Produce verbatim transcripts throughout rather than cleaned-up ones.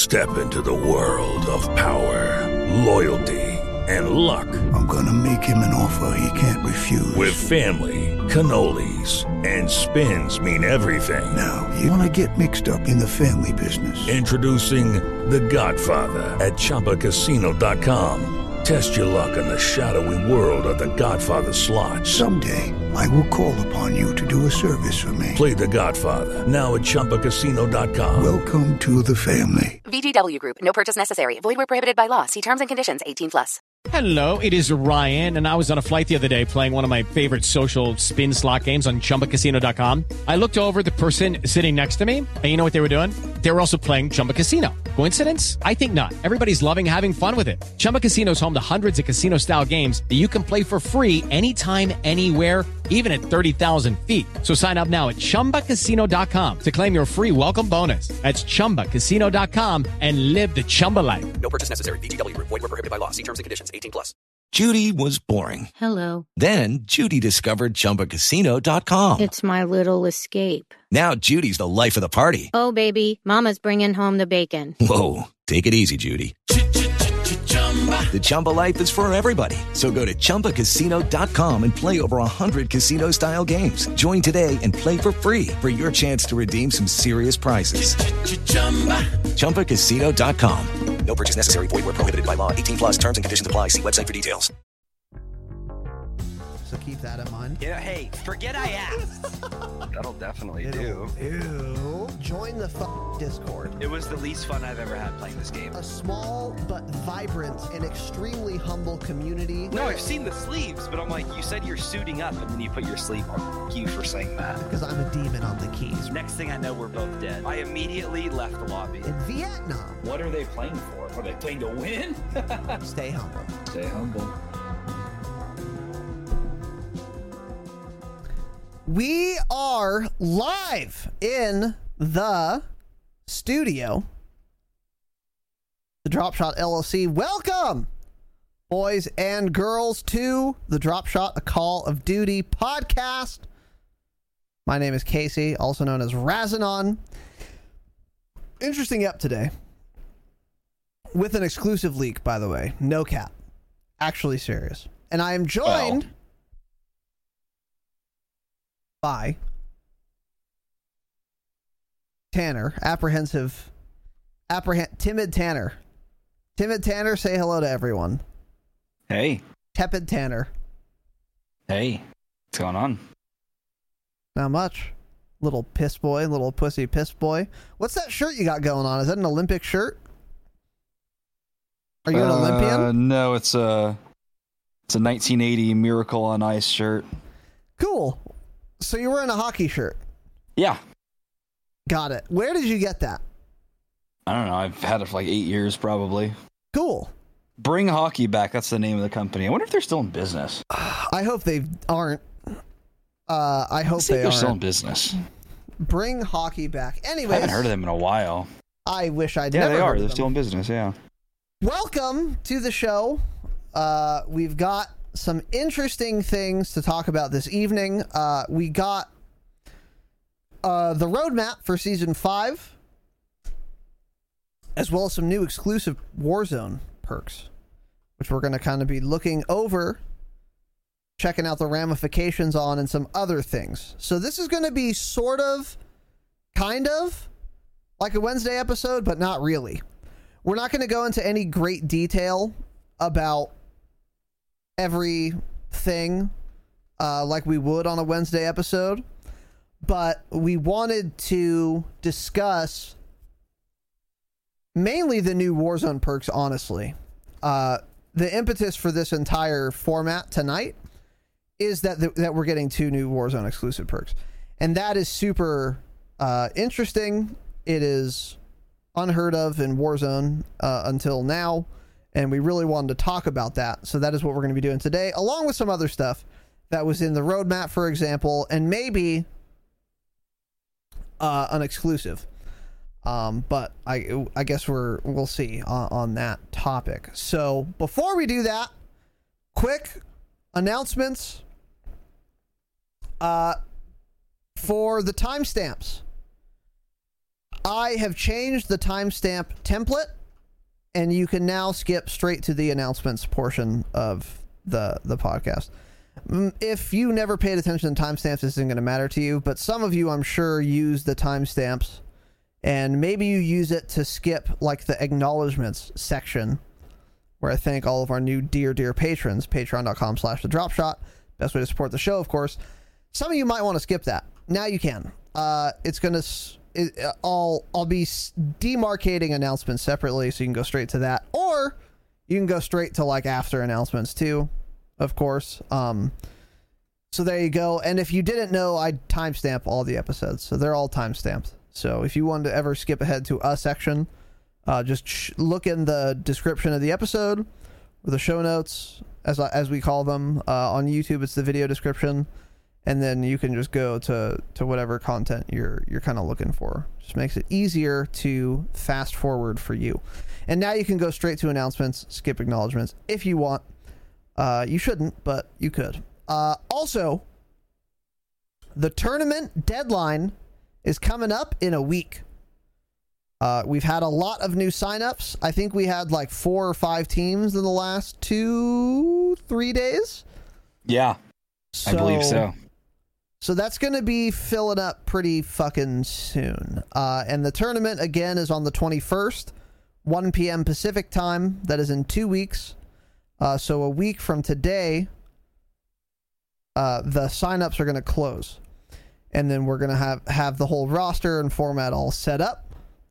Step into the world of power, loyalty, and luck. I'm gonna make him an offer he can't refuse. With family, cannolis, and spins mean everything. Now, you wanna get mixed up in the family business. Introducing The Godfather at Chumba Casino dot com. Test your luck in the shadowy world of The Godfather slot. Someday, I will call upon you to do a service for me. Play The Godfather, now at Chumba Casino dot com. Welcome to the family. V G W Group. No purchase necessary. Void where prohibited by law. See terms and conditions. eighteen plus. Hello, it is Ryan, and I was on a flight the other day playing one of my favorite social spin slot games on Chumba Casino dot com. I looked over at the person sitting next to me, and you know what they were doing? They were also playing Chumba Casino. Coincidence? I think not. Everybody's loving having fun with it. Chumba Casino is home to hundreds of casino-style games that you can play for free anytime, anywhere, even at thirty thousand feet. So sign up now at Chumba Casino dot com to claim your free welcome bonus. That's Chumba Casino dot com and live the Chumba life. No purchase necessary. V G W Group. Void where prohibited by law. See terms and conditions. eighteen plus. Judy was boring. Hello. Then Judy discovered Chumba Casino dot com. It's my little escape. Now Judy's the life of the party. Oh, baby, mama's bringing home the bacon. Whoa, take it easy, Judy. The Chumba life is for everybody. So go to Chumba Casino dot com and play over one hundred casino-style games. Join today and play for free for your chance to redeem some serious prizes. Chumba Casino dot com. No purchase necessary. Void where prohibited by law. eighteen plus terms and conditions apply. See website for details. So keep that in mind. Yeah, hey, forget I asked. That'll definitely It'll, do. Ew. Join the f- Discord. It was the least fun I've ever had playing this game. A small but vibrant and extremely humble community. No, I've seen the sleeves, but I'm like, you said you're suiting up, and then you put your sleeve on. Thank you for saying that. Because I'm a demon on the keys. Next thing I know, we're both dead. I immediately left the lobby. In Vietnam. What are they playing for? Are they playing to win? Stay humble. Stay humble. We are live in the studio. The Drop Shot L L C. Welcome, boys and girls, to the Drop Shot, a Call of Duty podcast. My name is Casey, also known as Razanon. Interesting up today. With an exclusive leak, by the way. No cap. Actually serious. And I am joined... Well. by Tanner, apprehensive, apprehend, timid Tanner. Timid Tanner, say hello to everyone. Hey. Tepid Tanner. Hey. What's going on? Not much. Little piss boy, little pussy piss boy. What's that shirt you got going on? Is that an Olympic shirt? Are you an uh, Olympian? No, it's a, it's a nineteen eighty Miracle on Ice shirt. Cool. So you're wearing a hockey shirt? Yeah. Got it. Where did you get that? I don't know. I've had it for like eight years, probably. Cool. Bring Hockey Back. That's the name of the company. I wonder if they're still in business. I hope they aren't. Uh, I hope I they they're aren't. still in business. Bring Hockey Back. Anyways, I haven't heard of them in a while. I wish I'd yeah, never they heard are. of They're them. still in business, yeah. Welcome to the show. Uh, we've got some interesting things to talk about this evening. Uh, we got uh, the roadmap for season five, as well as some new exclusive Warzone perks, which we're going to kind of be looking over, checking out the ramifications on, and some other things. So this is going to be sort of, kind of, like a Wednesday episode, but not really. We're not going to go into any great detail about everything uh, like we would on a Wednesday episode, but we wanted to discuss mainly the new Warzone perks, honestly. Uh, the impetus for this entire format tonight is that th- that we're getting two new Warzone exclusive perks, and that is super uh, interesting. It is unheard of in Warzone uh, until now, and we really wanted to talk about that. So that is what we're going to be doing today, along with some other stuff that was in the roadmap, for example, and maybe uh, an exclusive. Um, but I I guess we're we'll see on, on that topic. So before we do that, quick announcements uh, for the timestamps. I have changed the timestamp template, and you can now skip straight to the announcements portion of the the podcast. If you never paid attention to timestamps, this isn't going to matter to you, but some of you, I'm sure, use the timestamps, and maybe you use it to skip like the acknowledgments section, where I thank all of our new dear, dear patrons, patreon.com slash the drop shot. Best way to support the show, of course. Some of you might want to skip that. Now you can. Uh, it's going to... It, I'll I'll be demarcating announcements separately, so you can go straight to that, or you can go straight to like after announcements too, of course. Um, so there you go. And if you didn't know, I timestamp all the episodes, so they're all timestamped. So if you wanted to ever skip ahead to a section, uh, just sh- look in the description of the episode or the show notes, as as we call them. Uh, on YouTube, it's the video description. And then you can just go to, to whatever content you're you're kind of looking for. Just makes it easier to fast forward for you. And now you can go straight to announcements, skip acknowledgments if you want. Uh, you shouldn't, but you could. Uh, also, the tournament deadline is coming up in a week. Uh, we've had a lot of new signups. I think we had like four or five teams in the last two, three days. Yeah, so, I believe so. So that's going to be filling up pretty fucking soon. Uh, and the tournament, again, is on the twenty-first, one p.m. Pacific time. That is in two weeks. Uh, so a week from today, uh, the signups are going to close. And then we're going to have, have the whole roster and format all set up.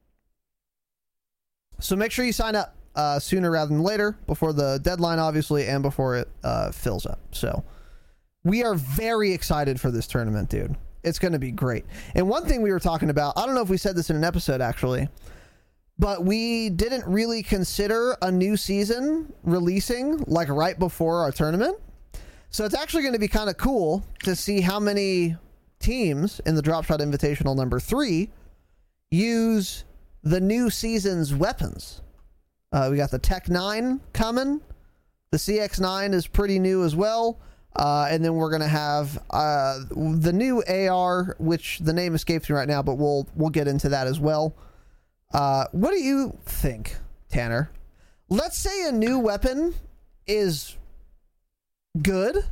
So make sure you sign up uh, sooner rather than later, before the deadline, obviously, and before it uh, fills up. So... we are very excited for this tournament, dude. It's going to be great. And one thing we were talking about, I don't know if we said this in an episode, actually, but we didn't really consider a new season releasing, like, right before our tournament. So it's actually going to be kind of cool to see how many teams in the Drop Shot Invitational number three use the new season's weapons. Uh, we got the Tech nine coming. The C X nine is pretty new as well. Uh, and then we're going to have uh, the new A R, which the name escapes me right now, but we'll we'll get into that as well. Uh, what do you think, Tanner? Let's say a new weapon is good,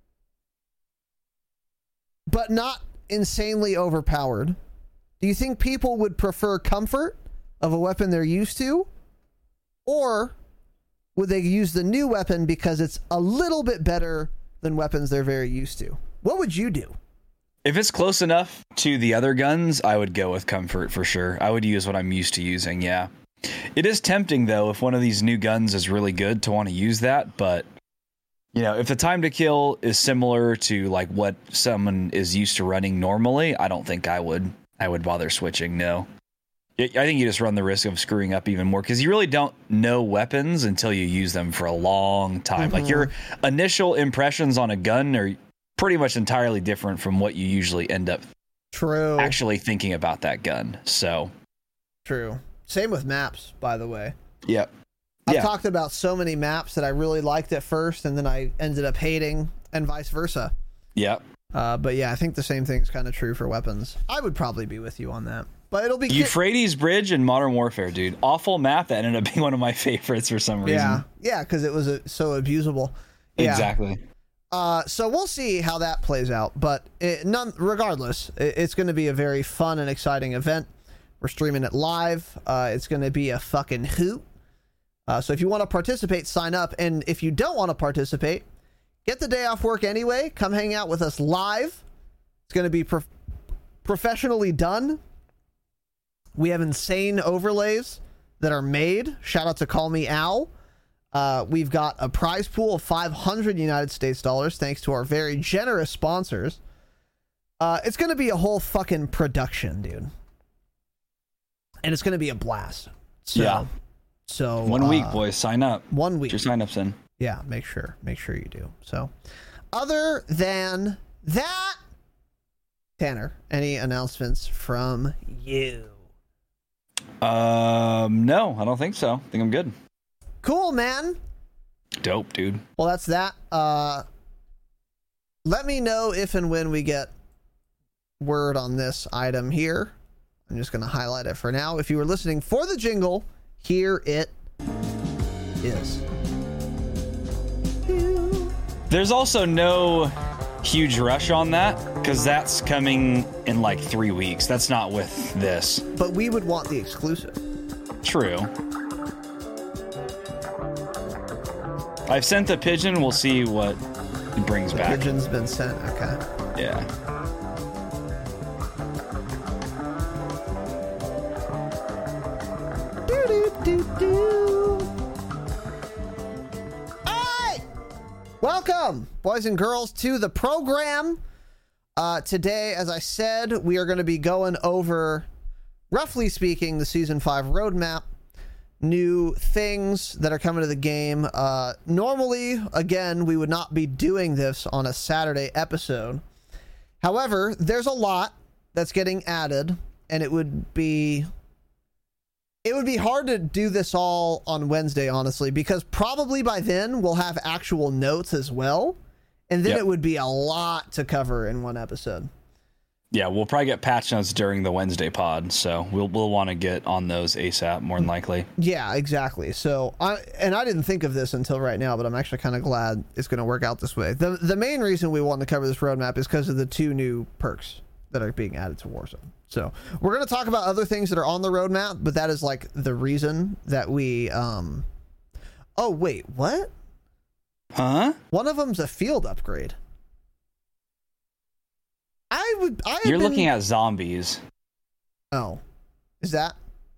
but not insanely overpowered. Do you think people would prefer comfort of a weapon they're used to? Or would they use the new weapon because it's a little bit better than weapons they're very used to? What would you do? If it's close enough to the other guns, I would go with comfort for sure. I would use what I'm used to using, yeah. It is tempting, though, if one of these new guns is really good to want to use that, but, you know, if the time to kill is similar to, like, what someone is used to running normally, I don't think I would I would bother switching, no. I think you just run the risk of screwing up even more, because you really don't know weapons until you use them for a long time. Mm-hmm. Like, your initial impressions on a gun are pretty much entirely different from what you usually end up True. actually thinking about that gun. So True. Same with maps, by the way. Yep. I've yeah. talked about so many maps that I really liked at first, and then I ended up hating, and vice versa. Yep. Uh, but yeah, I think the same thing is kind of true for weapons. I would probably be with you on that. But it'll be Euphrates Bridge in Modern Warfare, dude. Awful map that ended up being one of my favorites for some reason. Yeah, yeah, because it was a, so abusable. Yeah. Exactly. Uh, so we'll see how that plays out. But it, none, regardless, it, it's going to be a very fun and exciting event. We're streaming it live. Uh, it's going to be a fucking hoot. Uh, so if you want to participate, sign up. And if you don't want to participate, get the day off work anyway. Come hang out with us live. It's going to be prof- professionally done. We have insane overlays that are made. Shout out to Call Me Al. Uh, we've got a prize pool of five hundred United States dollars thanks to our very generous sponsors. Uh, it's going to be a whole fucking production, dude. And it's going to be a blast. So, yeah. So one week, uh, boys. Sign up. One week. Get your signups in. Yeah, make sure. Make sure you do. So, other than that, Tanner, any announcements from you? Um, no, I don't think so. I think I'm good. Cool, man. Dope, dude. Well, that's that. Uh, let me know if and when we get word on this item here I'm just going to highlight it for now. If you were listening for the jingle, here it is. There's also no huge rush on that because that's coming in like three weeks. That's not with this. But we would want the exclusive. True. I've sent the pigeon. We'll see what it brings the back. The pigeon's been sent. Okay. Yeah. Do, do, do, do. All right. Welcome, boys and girls, to the program. Uh, today, as I said, we are going to be going over, roughly speaking, the Season five roadmap. New things that are coming to the game. Uh, normally, again, we would not be doing this on a Saturday episode. However, there's a lot that's getting added, and it would be it would be hard to do this all on Wednesday, honestly, because probably by then we'll have actual notes as well, and then yep. It would be a lot to cover in one episode. Yeah, we'll probably get patch notes during the Wednesday pod, so we'll we'll want to get on those ASAP more than likely. Yeah, exactly. So, I and I didn't think of this until right now, but I'm actually kind of glad it's going to work out this way. The the main reason we want to cover this roadmap is because of the two new perks that are being added to Warzone. So, we're going to talk about other things that are on the roadmap, but that is like the reason that we um Oh, wait, what? Huh? One of them's a field upgrade. I would. I You're been... looking at zombies. Oh, is that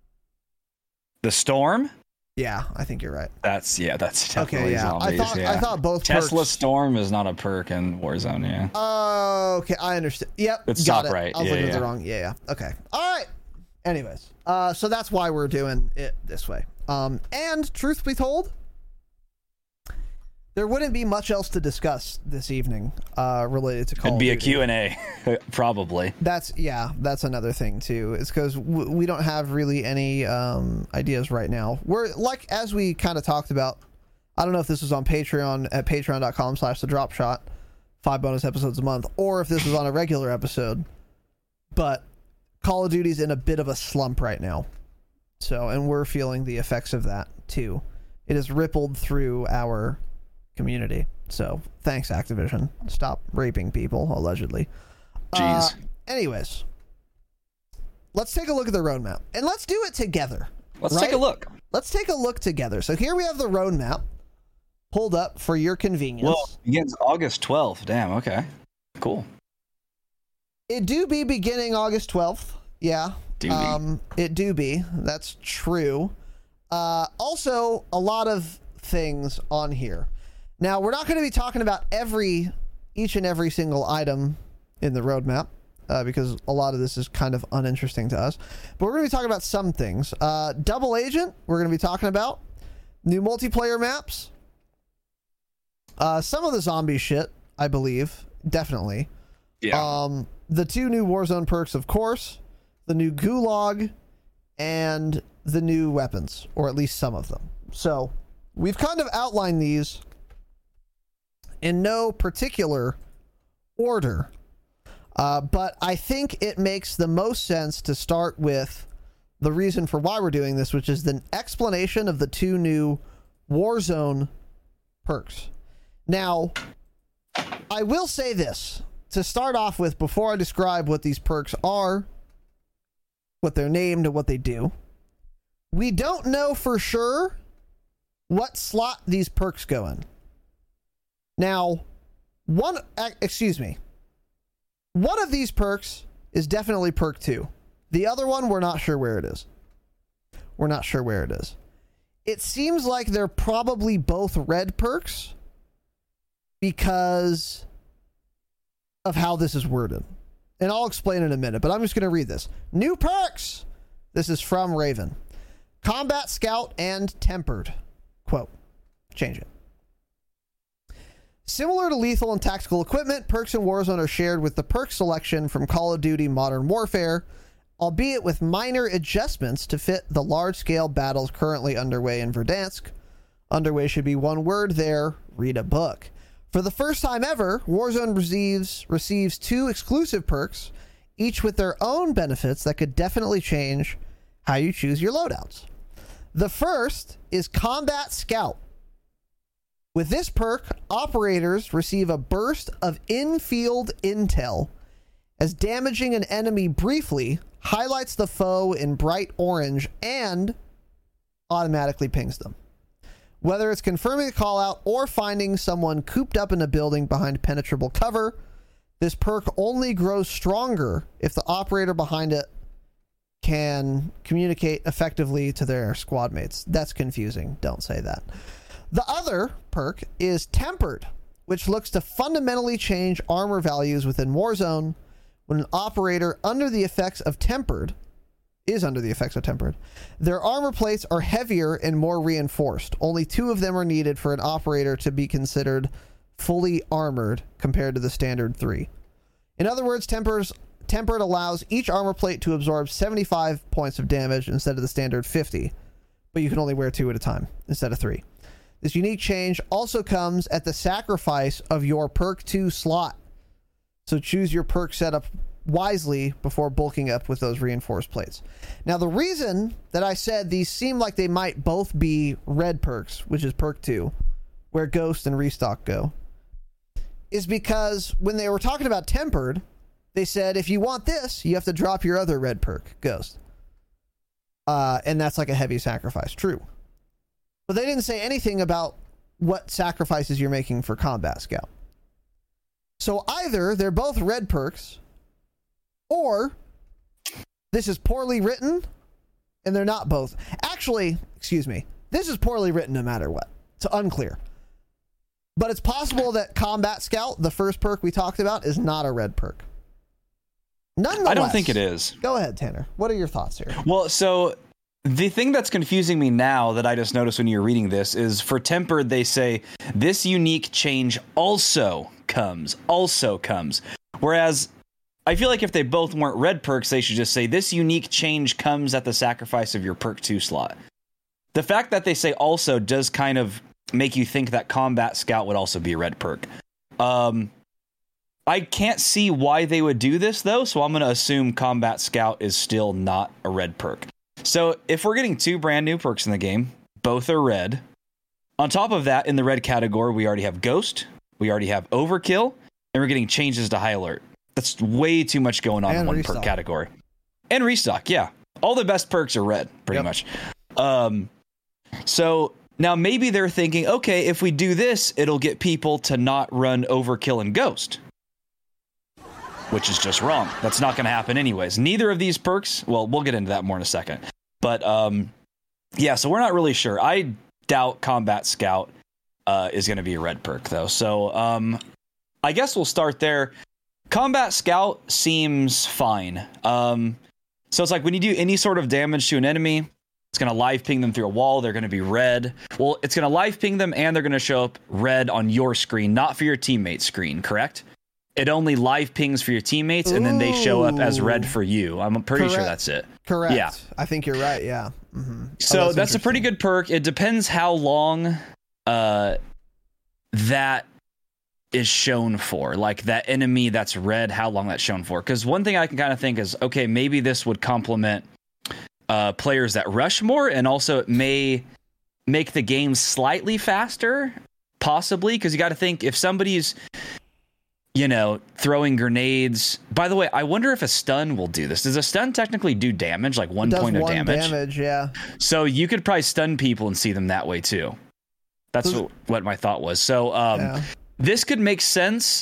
the storm? Yeah, I think you're right. That's yeah. That's definitely okay. Yeah, zombies. I thought. Yeah. I thought both. Tesla perks... Storm is not a perk in Warzone. Yeah. Oh, uh, okay. I understand. Yep. It's got top it. right. I was yeah, looking yeah. at the wrong. Yeah, yeah. Okay. All right. Anyways, uh, so that's why we're doing it this way. Um, and truth be told, there wouldn't be much else to discuss this evening uh, related to Call It'd be of Duty. a Q and A, probably. That's, yeah, that's another thing, too. It's because w- we don't have really any um, ideas right now. We're, like, as we kind of talked about, I don't know if this was on Patreon at patreon.com slash the drop shot, five bonus episodes a month, or if this was on a regular episode, but Call of Duty's in a bit of a slump right now. So, and we're feeling the effects of that, too. It has rippled through our community. So thanks, Activision. Stop raping people, allegedly. Jeez. Uh, anyways, let's take a look at the roadmap, and let's do it together. Let's right? take a look. Let's take a look together. So here we have the roadmap pulled up for your convenience. Well, it begins August twelfth. Damn. Okay. Cool. It do be beginning August twelfth. Yeah. Do be. Um, it do be. That's true. Uh, also, a lot of things on here. Now, we're not going to be talking about every, each and every single item in the roadmap, uh, because a lot of this is kind of uninteresting to us. But we're going to be talking about some things. Uh, Double Agent, we're going to be talking about. New multiplayer maps. Uh, some of the zombie shit, I believe. Definitely. Yeah. Um, the two new Warzone perks, of course. The new Gulag. And the new weapons. Or at least some of them. So, we've kind of outlined these in no particular order, uh, but I think it makes the most sense to start with the reason for why we're doing this, which is the explanation of the two new Warzone perks. Now, I will say this to start off with before I describe what these perks are, what they're named, and what they do. We don't know for sure what slot these perks go in. Now, one, excuse me, one of these perks is definitely perk two. The other one, we're not sure where it is. We're not sure where it is. It seems like they're probably both red perks because of how this is worded. And I'll explain in a minute, but I'm just going to read this. New perks! This is from Raven. Combat Scout and Tempered. Quote. Change it. Similar to lethal and tactical equipment, perks in Warzone are shared with the perk selection from Call of Duty Modern Warfare, albeit with minor adjustments to fit the large-scale battles currently underway in Verdansk. Underway should be one word there. Read a book. For the first time ever, Warzone receives, receives two exclusive perks each with their own benefits that could definitely change how you choose your loadouts. The first is Combat Scout. With this perk, operators receive a burst of in-field intel, as damaging an enemy briefly highlights the foe in bright orange and automatically pings them. Whether it's confirming a callout or finding someone cooped up in a building behind penetrable cover, this perk only grows stronger if the operator behind it can communicate effectively to their squad mates. That's confusing. Don't say that. The other perk is Tempered, which looks to fundamentally change armor values within Warzone. When an operator under the effects of Tempered is under the effects of Tempered, their armor plates are heavier and more reinforced. Only two of them are needed for an operator to be considered fully armored compared to the standard three. In other words, Tempers, Tempered allows each armor plate to absorb seventy-five points of damage instead of the standard fifty, but you can only wear two at a time instead of three. This unique change also comes at the sacrifice of your perk two slot. So choose your perk setup wisely before bulking up with those reinforced plates. Now, the reason that I said these seem like they might both be red perks, which is perk two, where Ghost and Restock go, is because when they were talking about Tempered, they said, if you want this, you have to drop your other red perk, Ghost. Uh, and that's like a heavy sacrifice. True. But they didn't say anything about what sacrifices you're making for Combat Scout. So either they're both red perks, or this is poorly written and they're not both. Actually, excuse me, this is poorly written no matter what. It's unclear. But it's possible that Combat Scout, the first perk we talked about, is not a red perk. Nonetheless, I don't think it is. Go ahead, Tanner. What are your thoughts here? Well, so the thing that's confusing me now that I just noticed when you're reading this is for Tempered, they say this unique change also comes, also comes. Whereas I feel like if they both weren't red perks, they should just say this unique change comes at the sacrifice of your perk two slot. The fact that they say also does kind of make you think that Combat Scout would also be a red perk. Um, I can't see why they would do this though, so I'm going to assume Combat Scout is still not a red perk. So if we're getting two brand new perks in the game, both are red. On top of that, in the red category, we already have Ghost, we already have Overkill, and we're getting changes to High Alert. That's way too much going on and in one restock. Perk category. And Restock, yeah. All the best perks are red, pretty yep. much. Um, so now maybe they're thinking, okay, if we do this, it'll get people to not run Overkill and Ghost. Which is just wrong. That's not going to happen anyways. Neither of these perks, well, we'll get into that more in a second. But um, yeah, so we're not really sure. I doubt Combat Scout uh, is going to be a red perk, though. So um, I guess we'll start there. Combat Scout seems fine. Um, so it's like when you do any sort of damage to an enemy, it's going to live ping them through a wall. They're going to be red. Well, it's going to live ping them and they're going to show up red on your screen, not for your teammate's screen, correct? It only live pings for your teammates and Ooh. Then they show up as red for you. I'm pretty Correct. Sure that's it. Correct. Yeah. I think you're right. Yeah. Mm-hmm. So oh, that's, that's a pretty good perk. It depends how long uh, that is shown for, like that enemy that's red, how long that's shown for. Because one thing I can kind of think is, okay, maybe this would complement uh, players that rush more, and also it may make the game slightly faster, possibly, because you got to think if somebody's, you know, throwing grenades. By the way, I wonder if a stun will do this. Does a stun technically do damage, like one point of one damage? damage, yeah. So you could probably stun people and see them that way too. That's what, what my thought was. So um, yeah. This could make sense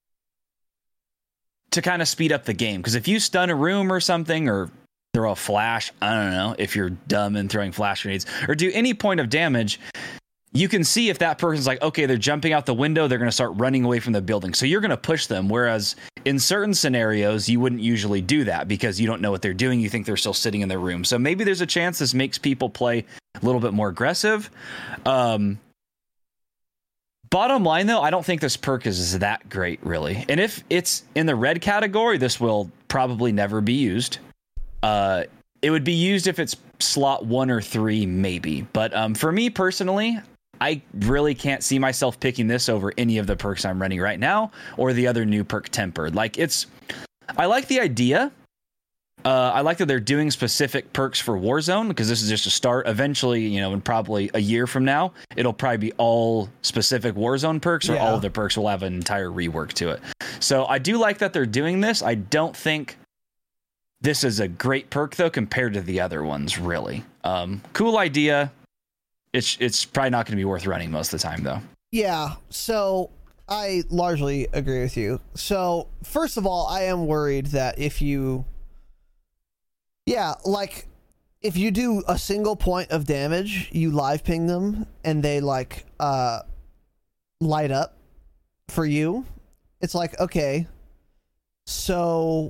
to kind of speed up the game. Because if you stun a room or something, or throw a flash, I don't know, if you're dumb and throwing flash grenades, or do any point of damage, you can see if that person's like, okay, they're jumping out the window, they're going to start running away from the building. So you're going to push them. Whereas in certain scenarios, you wouldn't usually do that because you don't know what they're doing. You think they're still sitting in their room. So maybe there's a chance this makes people play a little bit more aggressive. Um, bottom line, though, I don't think this perk is that great, really. And if it's in the red category, this will probably never be used. Uh, it would be used if it's slot one or three, maybe. But um, for me personally, I really can't see myself picking this over any of the perks I'm running right now or the other new perk Tempered. Like, it's I like the idea. Uh, I like that they're doing specific perks for Warzone because this is just a start. Eventually, you know, in probably a year from now, it'll probably be all specific Warzone perks, or Yeah. all of the perks will have an entire rework to it. So I do like that they're doing this. I don't think this is a great perk though compared to the other ones. Really, um, cool idea. It's it's probably not going to be worth running most of the time though. Yeah. So I largely agree with you. So first of all, I am worried that if you Yeah, like, if you do a single point of damage, you live ping them, and they, like, uh, light up for you. It's like, okay, so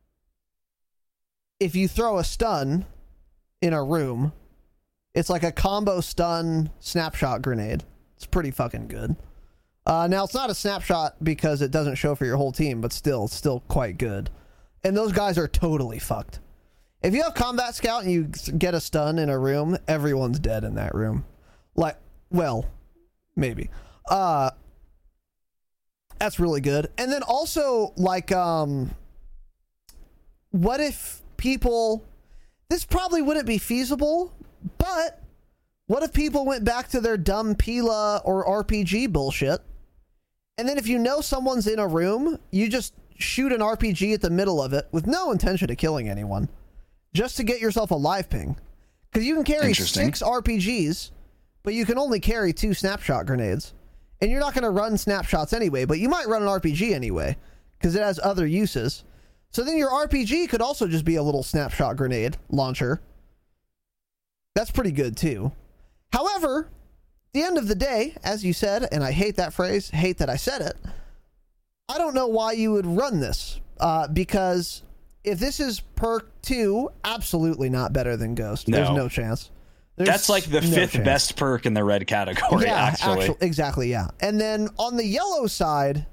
if you throw a stun in a room, it's like a combo stun snapshot grenade. It's pretty fucking good. Uh, now, it's not a snapshot because it doesn't show for your whole team, but still, it's still quite good. And those guys are totally fucked. If you have Combat Scout and you get a stun in a room, everyone's dead in that room. Like, well, maybe. Uh, that's really good. And then also, like, um, what if people... This probably wouldn't be feasible, but what if people went back to their dumb Pila or R P G bullshit, and then if you know someone's in a room, you just shoot an R P G at the middle of it with no intention of killing anyone, just to get yourself a live ping. Because you can carry six R P Gs, but you can only carry two snapshot grenades. And you're not going to run snapshots anyway, but you might run an R P G anyway, because it has other uses. So then your R P G could also just be a little snapshot grenade launcher. That's pretty good too. However, at the end of the day, as you said, and I hate that phrase, hate that I said it, I don't know why you would run this. Uh, because... If this is perk two, absolutely not better than Ghost. No. There's no chance. There's That's like the no fifth chance. best perk in the red category, yeah, actually. Actu- exactly, yeah. And then on the yellow side,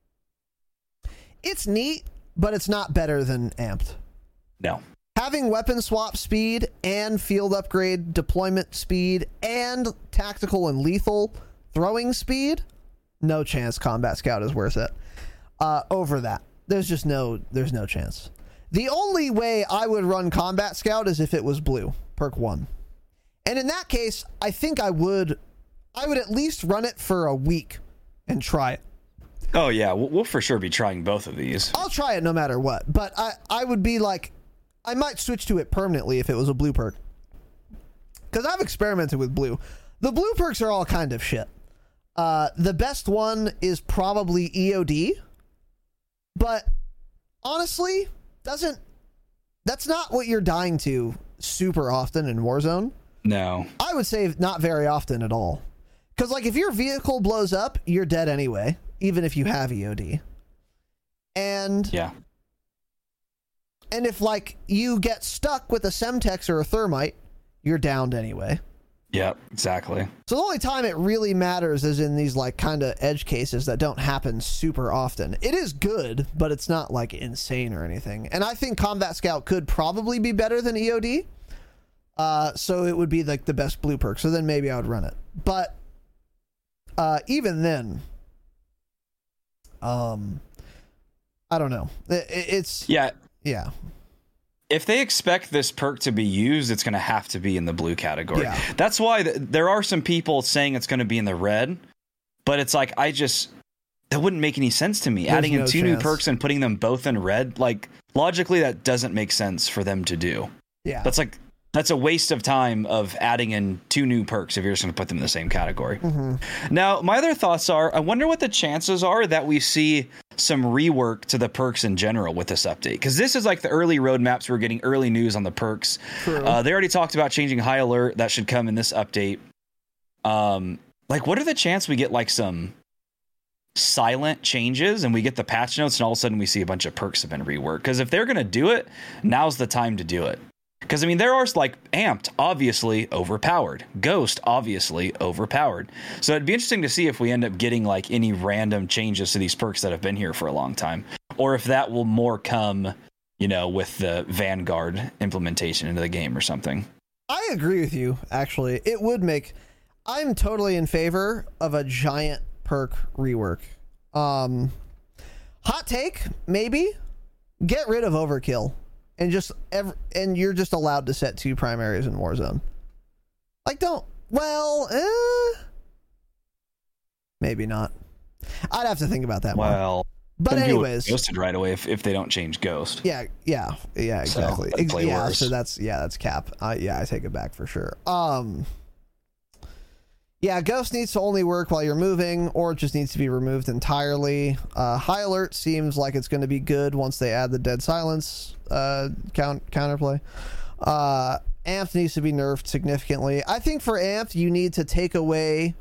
it's neat, but it's not better than Amped. No. Having weapon swap speed and field upgrade deployment speed and tactical and lethal throwing speed, no chance Combat Scout is worth it. Uh, over that. There's just no, there's no chance. The only way I would run Combat Scout is if it was blue, perk one. And in that case, I think I would I would at least run it for a week and try it. Oh, yeah. We'll, we'll for sure be trying both of these. I'll try it no matter what. But I, I would be like, I might switch to it permanently if it was a blue perk. Because I've experimented with blue. The blue perks are all kind of shit. Uh, the best one is probably E O D. But honestly... Doesn't that's not what you're dying to super often in Warzone. No. I would say not very often at all. Because, like, if your vehicle blows up, you're dead anyway, even if you have E O D. And yeah. And if, like, you get stuck with a Semtex or a Thermite, you're downed anyway. Yep, exactly. So the only time it really matters is in these, like, kind of edge cases that don't happen super often. It is good, but it's not, like, insane or anything. And I think Combat Scout could probably be better than E O D. Uh, so it would be, like, the best blue perk. So then maybe I would run it. But uh, even then, um, I don't know. It, it's... Yeah. Yeah. If they expect this perk to be used, it's going to have to be in the blue category. Yeah. That's why th- there are some people saying it's going to be in the red, but it's like, I just, that wouldn't make any sense to me. There's Adding in no two new chance. perks and putting them both in red, like, logically, that doesn't make sense for them to do. Yeah. That's like, that's a waste of time of adding in two new perks if you're just going to put them in the same category. Mm-hmm. Now, my other thoughts are, I wonder what the chances are that we see some rework to the perks in general with this update. Because this is like the early roadmaps. We're getting early news on the perks. Uh, they already talked about changing High Alert. That should come in this update. Um, like, what are the chances we get like some silent changes and we get the patch notes and all of a sudden we see a bunch of perks have been reworked? Because if they're going to do it, now's the time to do it. Because, I mean, there are, like, Amped, obviously overpowered. Ghost, obviously overpowered. So it'd be interesting to see if we end up getting, like, any random changes to these perks that have been here for a long time. Or if that will more come, you know, with the Vanguard implementation into the game or something. I agree with you, actually. It would make... I'm totally in favor of a giant perk rework. Um, hot take, maybe. Get rid of overkill, and just ev- and you're just allowed to set two primaries in Warzone. Like, don't. Well, eh, maybe not. I'd have to think about that. Well, more. But anyways, ghosted right away if, if they don't change ghost. Yeah, yeah, yeah, exactly. So, play yeah, worse. so that's yeah, that's cap. Uh, yeah, I take it back for sure. Um, yeah, ghost needs to only work while you're moving, or it just needs to be removed entirely. Uh, high alert seems like it's going to be good once they add the dead silence uh, count counterplay. Uh, amped needs to be nerfed significantly. I think for amped, you need to take away.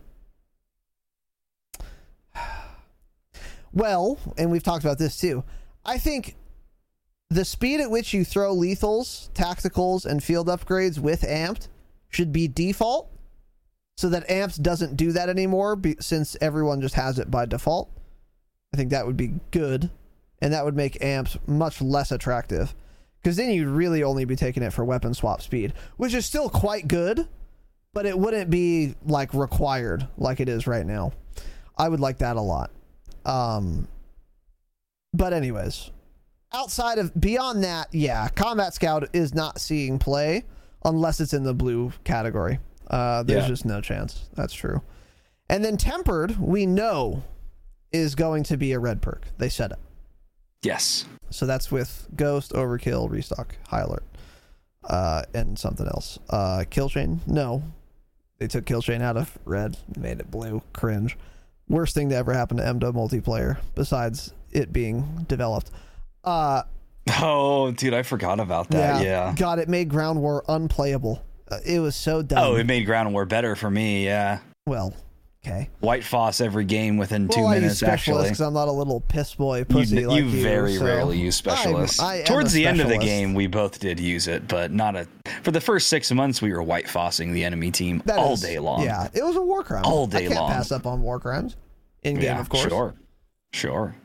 Well, and we've talked about this too. I think the speed at which you throw lethals, tacticals, and field upgrades with amped should be default, so that amped doesn't do that anymore, be, since everyone just has it by default. I think that would be good, and that would make amped much less attractive, because then you'd really only be taking it for weapon swap speed, which is still quite good, but it wouldn't be like required like it is right now. I would like that a lot. Um, but anyways, outside of beyond that, yeah, Combat Scout is not seeing play unless it's in the blue category. Uh, there's Yeah. just no chance. That's true. And then Tempered, we know, is going to be a red perk. They said it. Yes. So that's with Ghost, Overkill, Restock, High Alert, uh, and something else. Uh, Kill Chain? No. They took Kill Chain out of red, made it blue. Cringe. Worst thing to ever happen to M D O multiplayer, besides it being developed. Uh, oh, dude, I forgot about that. Yeah. yeah. God, it made Ground War unplayable. Uh, it was so dumb. Oh, it made Ground War better for me, yeah. Well, okay. White Foss every game within two well, I minutes, use actually. because I'm not a little piss boy pussy you, like you you. very so rarely use specialists. I am Towards a the end of the specialist. game, we both did use it, but not a. For the first six months, we were white fossing the enemy team That all is- day long. Yeah, it was a war crime. All day I can't long. pass up on war crimes. In game, yeah, of course. Sure. Sure.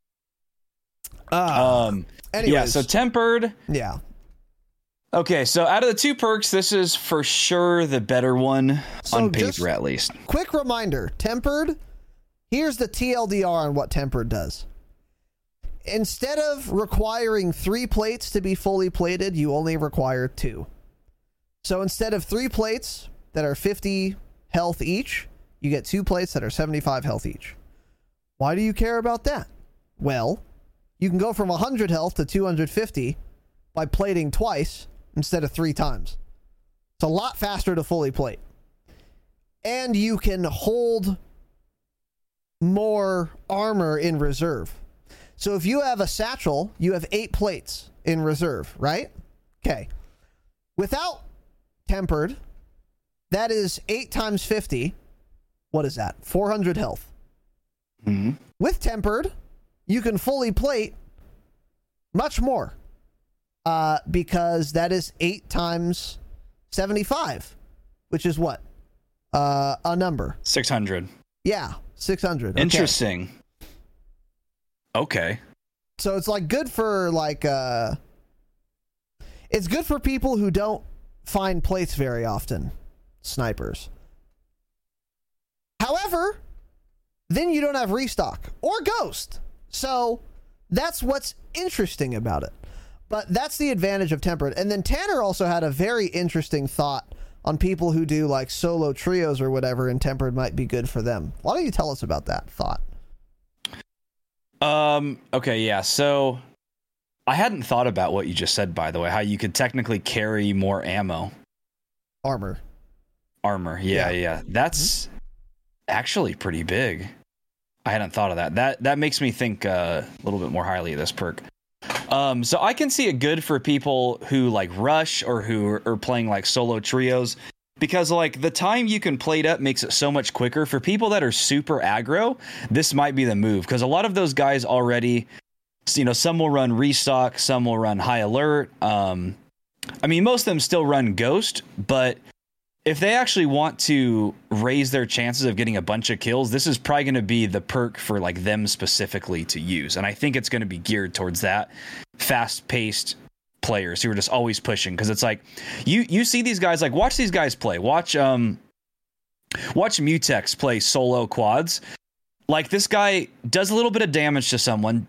Uh, um. anyways. Yeah. So tempered. Yeah. Okay, so out of the two perks, this is for sure the better one So on just- paper, at least. Quick reminder, Tempered, here's the T L D R on what Tempered does. Instead of requiring three plates to be fully plated, you only require two. So instead of three plates that are fifty health each, you get two plates that are seventy-five health each. Why do you care about that? Well, you can go from one hundred health to two hundred fifty by plating twice instead of three times. It's a lot faster to fully plate. And you can hold more armor in reserve. So if you have a satchel, you have eight plates in reserve, right? Okay. Without tempered, that is eight times fifty. What is that? four hundred health. Mm-hmm. With tempered, you can fully plate much more. Uh, because that is eight times seventy-five, which is what? Uh, a number. six hundred. Yeah, six hundred. Okay. Interesting. Okay. So it's like good for like uh it's good for people who don't find plates very often, snipers. However, then you don't have restock or ghost. So that's what's interesting about it. But that's the advantage of tempered. And then Tanner also had a very interesting thought on people who do like solo trios or whatever, and tempered might be good for them. Why don't you tell us about that thought? Um, okay, yeah. So I hadn't thought about what you just said, by the way, how you could technically carry more ammo. Armor. Armor. Yeah, Yeah. yeah. That's mm-hmm. actually pretty big. I hadn't thought of that. That that makes me think uh, a little bit more highly of this perk. Um, so I can see it good for people who like rush or who are, are playing like solo trios, because like the time you can plate up makes it so much quicker. For people that are super aggro, this might be the move, because a lot of those guys already, you know, some will run restock, some will run high alert. Um, I mean, most of them still run ghost, but if they actually want to raise their chances of getting a bunch of kills, this is probably going to be the perk for like them specifically to use. And I think it's going to be geared towards that fast-paced players who are just always pushing. Because it's like you you see these guys, like watch these guys play. Watch um watch Mutex play solo quads. Like this guy does a little bit of damage to someone,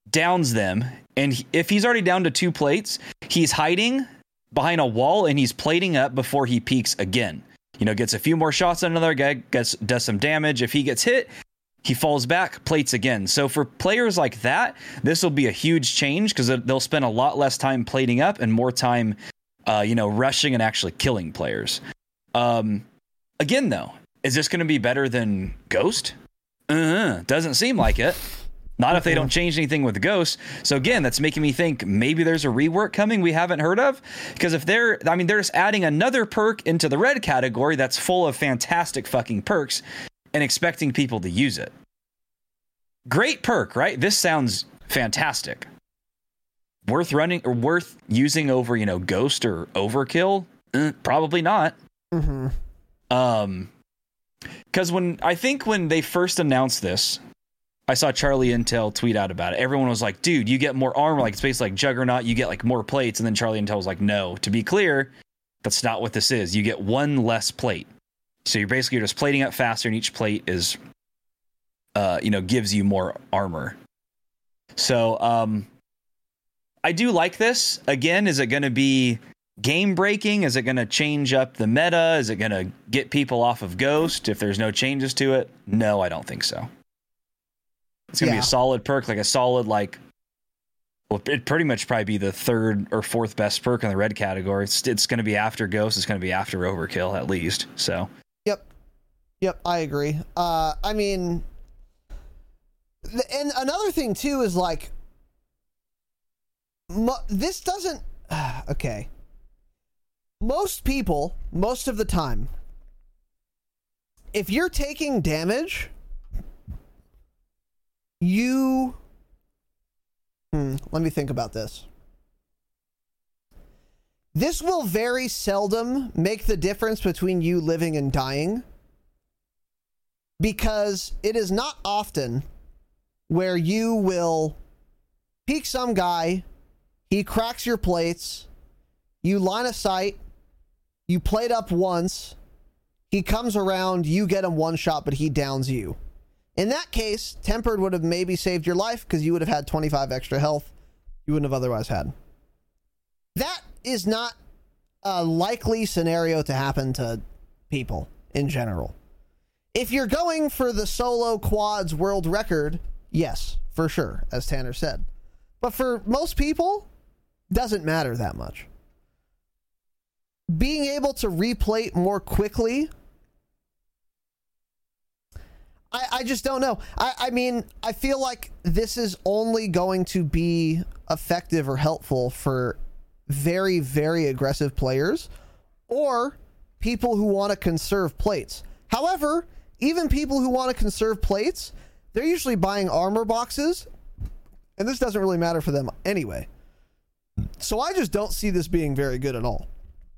downs them, and he, if he's already down to two plates, he's hiding behind a wall and he's plating up before he peeks again. You know, gets a few more shots on another guy, gets does some damage. If he gets hit, he falls back, plates again. So for players like that, this will be a huge change because they'll spend a lot less time plating up and more time, uh, you know, rushing and actually killing players. Um, again, though, is this going to be better than Ghost? Uh, doesn't seem like it. Not if they don't change anything with Ghost. So again, that's making me think maybe there's a rework coming we haven't heard of. Because if they're, I mean, they're just adding another perk into the red category that's full of fantastic fucking perks and expecting people to use it. Great perk, right? This sounds fantastic. Worth running or worth using over, you know, Ghost or Overkill? Eh, probably not. Mm-hmm. Um, because when I think when they first announced this, I saw Charlie Intel tweet out about it. Everyone was like, dude, you get more armor, like it's basically like Juggernaut, you get like more plates. And then Charlie Intel was like, no, to be clear, that's not what this is. You get one less plate. So you're basically just plating up faster, and each plate is, uh, you know, gives you more armor. So um, I do like this. Again, is it going to be game breaking? Is it going to change up the meta? Is it going to get people off of Ghost if there's no changes to it? No, I don't think so. It's going to Yeah. be a solid perk, like a solid, like, well, it'd pretty much probably be the third or fourth best perk in the red category. It's, it's going to be after Ghost. It's going to be after Overkill, at least. So, Yep. Yep, I agree. Uh, I mean, th- and another thing, too, is like, mo- this doesn't, uh, okay. Most people, most of the time, if you're taking damage, you, hmm, let me think about this. This will very seldom make the difference between you living and dying, because it is not often where you will peek some guy, he cracks your plates, you line of sight, you plate up once, he comes around, you get him one shot, but he downs you. In that case, Tempered would have maybe saved your life because you would have had twenty-five extra health you wouldn't have otherwise had. That is not a likely scenario to happen to people in general. If you're going for the solo quads world record, yes, for sure, as Tanner said. But for most people, doesn't matter that much. Being able to replate more quickly, I, I just don't know. I, I mean, I feel like this is only going to be effective or helpful for very, very aggressive players or people who want to conserve plates. However, even people who want to conserve plates, they're usually buying armor boxes, and this doesn't really matter for them anyway. So I just don't see this being very good at all.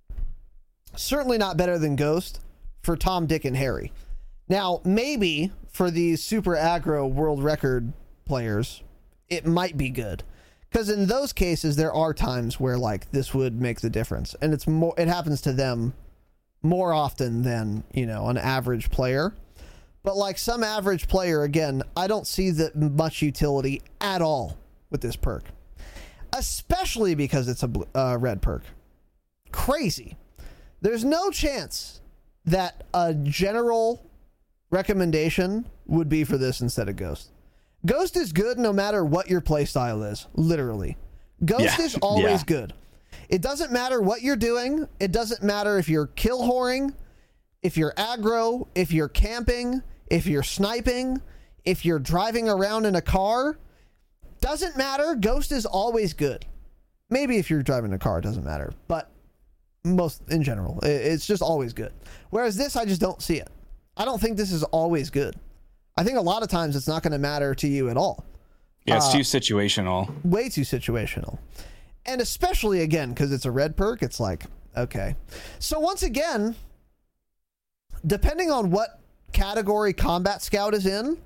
Certainly not better than Ghost for Tom, Dick, and Harry. Now, maybe for these super aggro world record players, it might be good. Because in those cases, there are times where, like, this would make the difference. And it's more, it happens to them more often than, you know, an average player. But, like, some average player, again, I don't see that much utility at all with this perk. Especially because it's a blue, uh, red perk. Crazy. There's no chance that a general recommendation would be for this instead of Ghost. Ghost is good no matter what your playstyle is, literally. Ghost Yeah, is always yeah. good. It doesn't matter what you're doing. It doesn't matter if you're kill whoring, if you're aggro, if you're camping, if you're sniping, if you're driving around in a car. Doesn't matter. Ghost is always good. Maybe if you're driving a car, it doesn't matter. But most in general, it- it's just always good. Whereas this, I just don't see it. I don't think this is always good. I think a lot of times it's not going to matter to you at all. yeah, it's Uh, too situational. Way too situational. And especially, again, because it's a red perk, it's like, okay. So once again, depending on what category Combat Scout is in,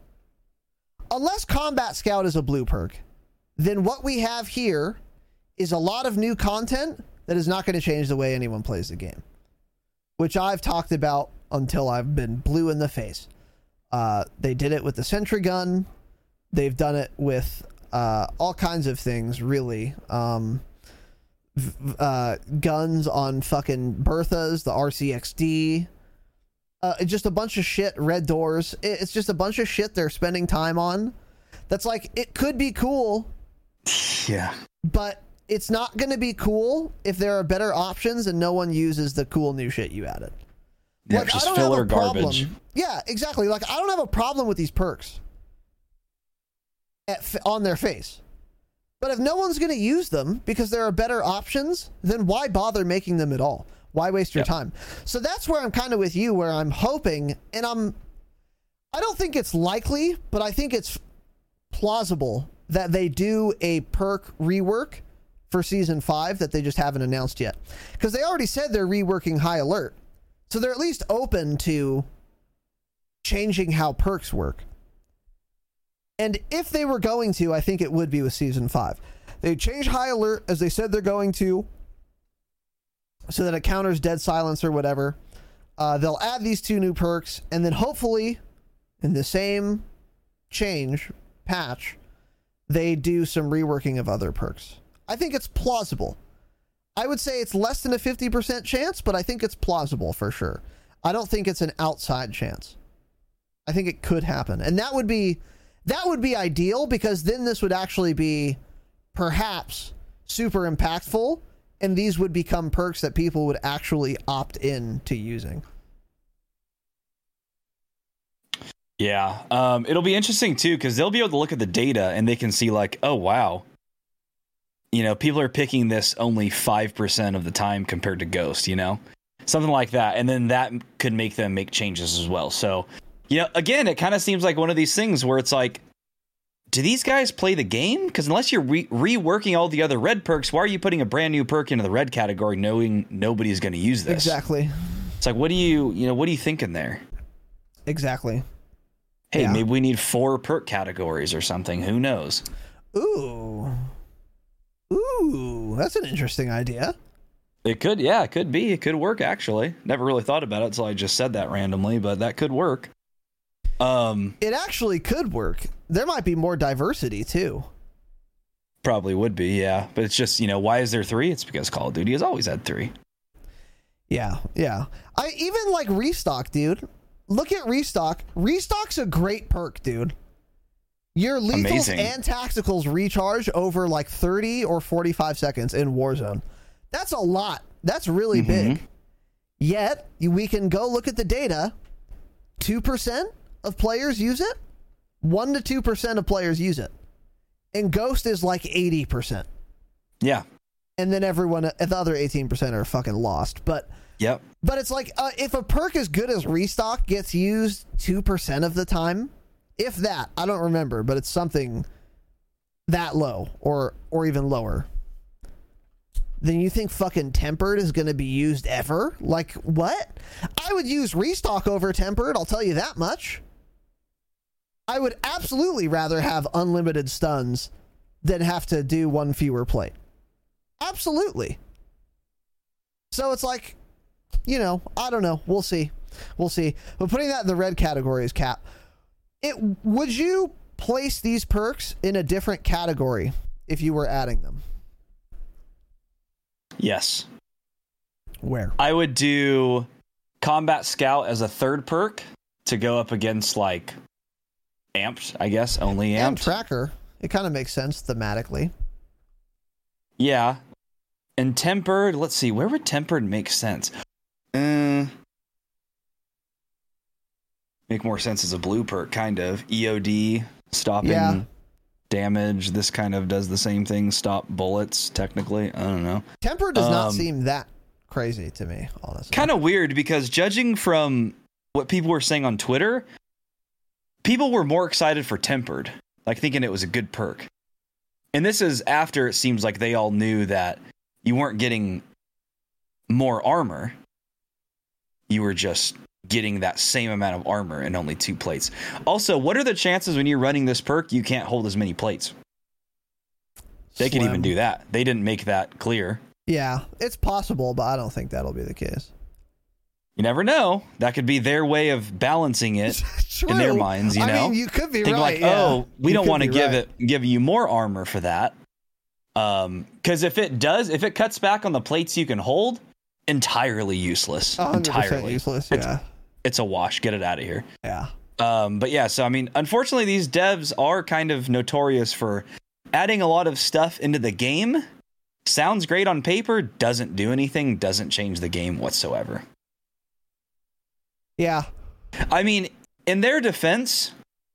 unless Combat Scout is a blue perk, then what we have here is a lot of new content that is not going to change the way anyone plays the game, which I've talked about until I've been blue in the face. Uh, they did it with the Sentry Gun. They've done it with uh, all kinds of things, really. Um, v- uh, guns on fucking Berthas, the R C X D. Uh, just a bunch of shit, red doors. It, it's just a bunch of shit they're spending time on. That's like, it could be cool. Yeah. But it's not going to be cool if there are better options and no one uses the cool new shit you added. Yeah, Like, just I don't filler have a problem. garbage. Yeah, exactly. Like, I don't have a problem with these perks at, on their face. But if no one's going to use them because there are better options, then why bother making them at all? Why waste your Yep. time? So that's where I'm kind of with you, where I'm hoping, and I'm, I don't think it's likely, but I think it's plausible that they do a perk rework for season five that they just haven't announced yet. Because they already said they're reworking High Alert. So they're at least open to changing how perks work. And if they were going to, I think it would be with season five. They change High Alert as they said they're going to, so that it counters dead silence or whatever. Uh, they'll add these two new perks, and then hopefully, in the same change patch, they do some reworking of other perks. I think it's plausible. I would say it's less than a fifty percent chance, but I think it's plausible for sure. I don't think it's an outside chance. I think it could happen. And that would be that would be ideal, because then this would actually be perhaps super impactful, and these would become perks that people would actually opt in to using. Yeah, um, it'll be interesting too, because they'll be able to look at the data and they can see like, oh wow, you know, people are picking this only five percent of the time compared to Ghost, you know, something like that, and then that could make them make changes as well. So, you know, again, it kind of seems like one of these things where it's like, do these guys play the game? Because unless you're re- reworking all the other red perks, why are you putting a brand new perk into the red category knowing nobody's going to use this? Exactly. It's like, what do you, you know, what are you thinking there? Exactly. Hey, Yeah. maybe we need four perk categories or something. Who knows? Ooh. Ooh, that's an interesting idea. It could, yeah, it could be. It could work, actually. Never really thought about it until I just said that randomly, but that could work. Um, It actually could work. There might be more diversity, too. Probably would be, yeah. But it's just, you know, why is there three? It's because Call of Duty has always had three. Yeah, yeah. I even like Restock, dude. Look at Restock. Restock's a great perk, dude. Your lethals Amazing. and tacticals recharge over like thirty or forty-five seconds in Warzone. That's a lot. That's really Mm-hmm. big. Yet, you- we can go look at the data. two percent of players use it. one to two percent of players use it. And Ghost is like eighty percent. Yeah. And then everyone, the other eighteen percent are fucking lost. But Yep. But it's like, uh, if a perk as good as Restock gets used two percent of the time, if that, I don't remember, but it's something that low or or even lower, then you think fucking Tempered is going to be used ever? Like, what? I would use Restock over Tempered, I'll tell you that much. I would absolutely rather have unlimited stuns than have to do one fewer plate. Absolutely. So it's like, you know, I don't know. We'll see. We'll see. But putting that in the red category is Cap. It would you place these perks in a different category if you were adding them? Yes. Where? I would do Combat Scout as a third perk to go up against like Amped, I guess, only And Amped. Tracker. It kind of makes sense thematically. Yeah. And Tempered, let's see, where would Tempered make sense? Uh, make more sense as a blue perk, kind of. E O D, stopping Yeah. damage. This kind of does the same thing. Stop bullets, technically. I don't know. Temper does not Um, seem that crazy to me, honestly. Kind of weird because judging from what people were saying on Twitter, people were more excited for Tempered, like thinking it was a good perk. And this is after it seems like they all knew that you weren't getting more armor. You were just getting that same amount of armor and only two plates. Also, what are the chances when you're running this perk you can't hold as many plates? They could Slim. even do that. They didn't make that clear. Yeah, it's possible, but I don't think that'll be the case. You never know. That could be their way of balancing it in their minds, you know? I mean, you could be Think right. like, yeah. oh, we You don't could want to be give right. it give you more armor for that. Um, because if it does, if it cuts back on the plates you can hold, entirely useless. one hundred percent Entirely useless, It's, yeah. it's a wash. Get it out of here. Yeah. Um, but yeah, so I mean, unfortunately, these devs are kind of notorious for adding a lot of stuff into the game. Sounds great on paper, doesn't do anything, doesn't change the game whatsoever. Yeah. I mean, in their defense,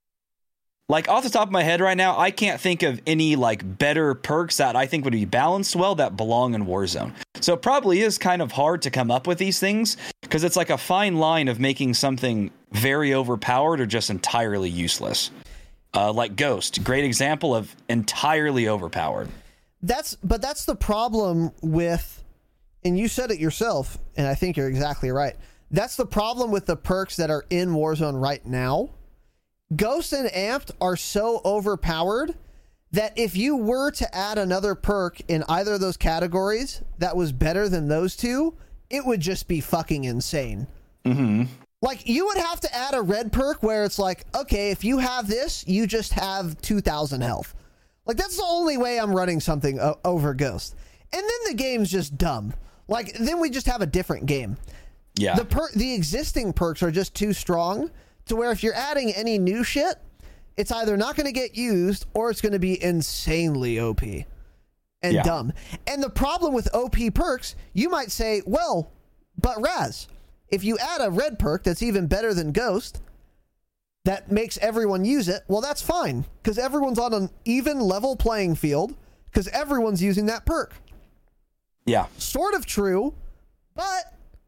like off the top of my head right now, I can't think of any like better perks that I think would be balanced well that belong in Warzone. So it probably is kind of hard to come up with these things because it's like a fine line of making something very overpowered or just entirely useless. Uh, like Ghost, great example of entirely overpowered. That's but that's the problem with, and you said it yourself, and I think you're exactly right. That's the problem with the perks that are in Warzone right now. Ghost and Amped are so overpowered that if you were to add another perk in either of those categories that was better than those two, it would just be fucking insane. Mm-hmm. Like, you would have to add a red perk where it's like, okay, if you have this, you just have two thousand health. Like, that's the only way I'm running something o- over Ghost. And then the game's just dumb. Like, then we just have a different game. Yeah. The per- the existing perks are just too strong to where if you're adding any new shit, it's either not going to get used or it's going to be insanely O P and Yeah. dumb. And the problem with O P perks, you might say, well, but Raz, if you add a red perk that's even better than Ghost, that makes everyone use it, well, that's fine, because everyone's on an even level playing field, because everyone's using that perk. Yeah. Sort of true, but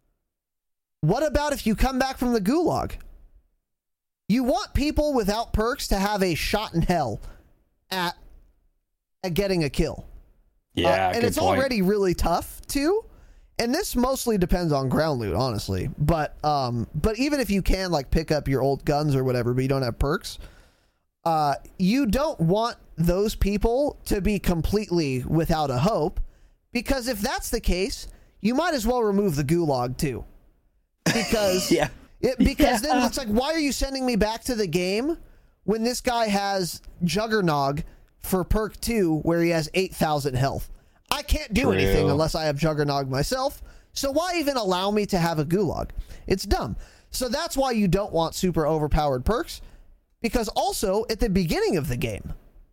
what about if you come back from the gulag? You want people without perks to have a shot in hell at, at getting a kill. Yeah, Uh, and good it's point. already really tough, too. And this mostly depends on ground loot, honestly. But um, but even if you can like pick up your old guns or whatever, but you don't have perks, uh, you don't want those people to be completely without a hope, because if that's the case, you might as well remove the gulag too. Because yeah. it, because Yeah. then it's like, why are you sending me back to the game when this guy has Juggernog for perk two where he has eight thousand health? I can't do True. anything unless I have Juggernog myself. So why even allow me to have a gulag? It's dumb. So that's why you don't want super overpowered perks, because also at the beginning of the game,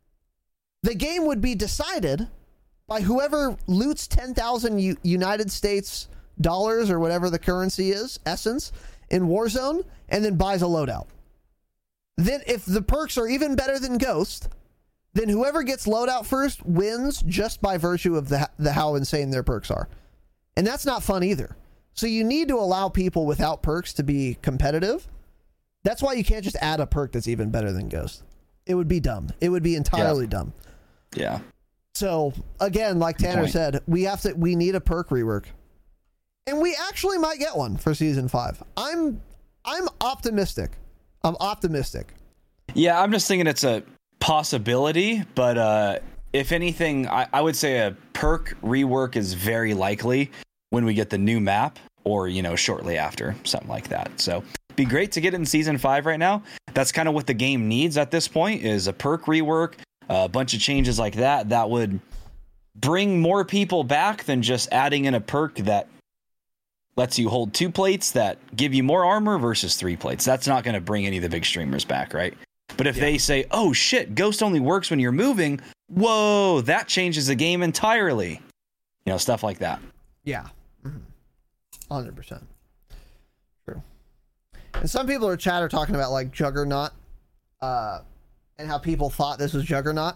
the game would be decided by whoever loots ten thousand U- United States dollars or whatever the currency is, essence, in Warzone, and then buys a loadout. Then if the perks are even better than Ghost, then whoever gets loadout first wins just by virtue of the, the how insane their perks are. And that's not fun either. So you need to allow people without perks to be competitive. That's why you can't just add a perk that's even better than Ghost. It would be dumb. It would be entirely Yeah. dumb. Yeah. So again, like Good Tanner point. said, we have to we need a perk rework. And we actually might get one for season five. I'm I'm optimistic. I'm optimistic. Yeah, I'm just thinking it's a possibility, but uh, if anything, I, I would say a perk rework is very likely when we get the new map or, you know, shortly after, something like that. So be great to get it in season five right now. That's kind of what the game needs at this point, is a perk rework, a bunch of changes like that. That would bring more people back than just adding in a perk that lets you hold two plates that give you more armor versus three plates. That's not going to bring any of the big streamers back, right? But if Yeah. they say, oh shit, Ghost only works when you're moving, whoa, that changes the game entirely. You know, stuff like that. Yeah. Mm-hmm. one hundred percent. True. And some people are chatter talking about like Juggernaut uh, and how people thought this was Juggernaut.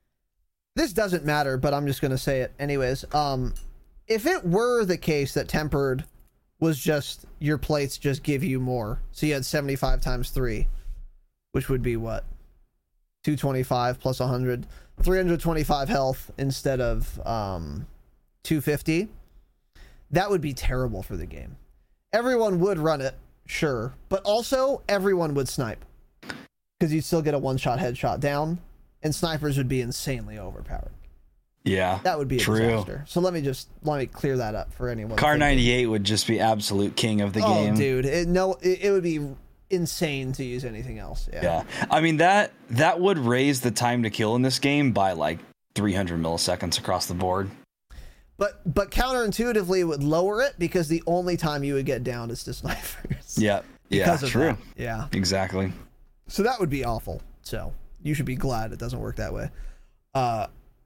This doesn't matter, but I'm just going to say it anyways. Um, if it were the case that Tempered was just your plates just give you more, so you had seventy-five times three, which would be what? two twenty-five plus one hundred, three hundred twenty-five health instead of um, two fifty. That would be terrible for the game. Everyone would run it, sure, but also everyone would snipe, because you'd still get a one-shot headshot down, and snipers would be insanely overpowered. Yeah, that would be a true. disaster. So let me just let me clear that up for anyone. Car ninety-eight would just be absolute king of the oh, game. Oh, dude, it, no, it, it would be insane to use anything else. Yeah. yeah, I mean that that would raise the time to kill in this game by like three hundred milliseconds across the board. But but counterintuitively, it would lower it because the only time you would get down is to snipers. Yeah, yeah, because of true. That. Yeah, exactly. So that would be awful. So you should be glad it doesn't work that way. Uh,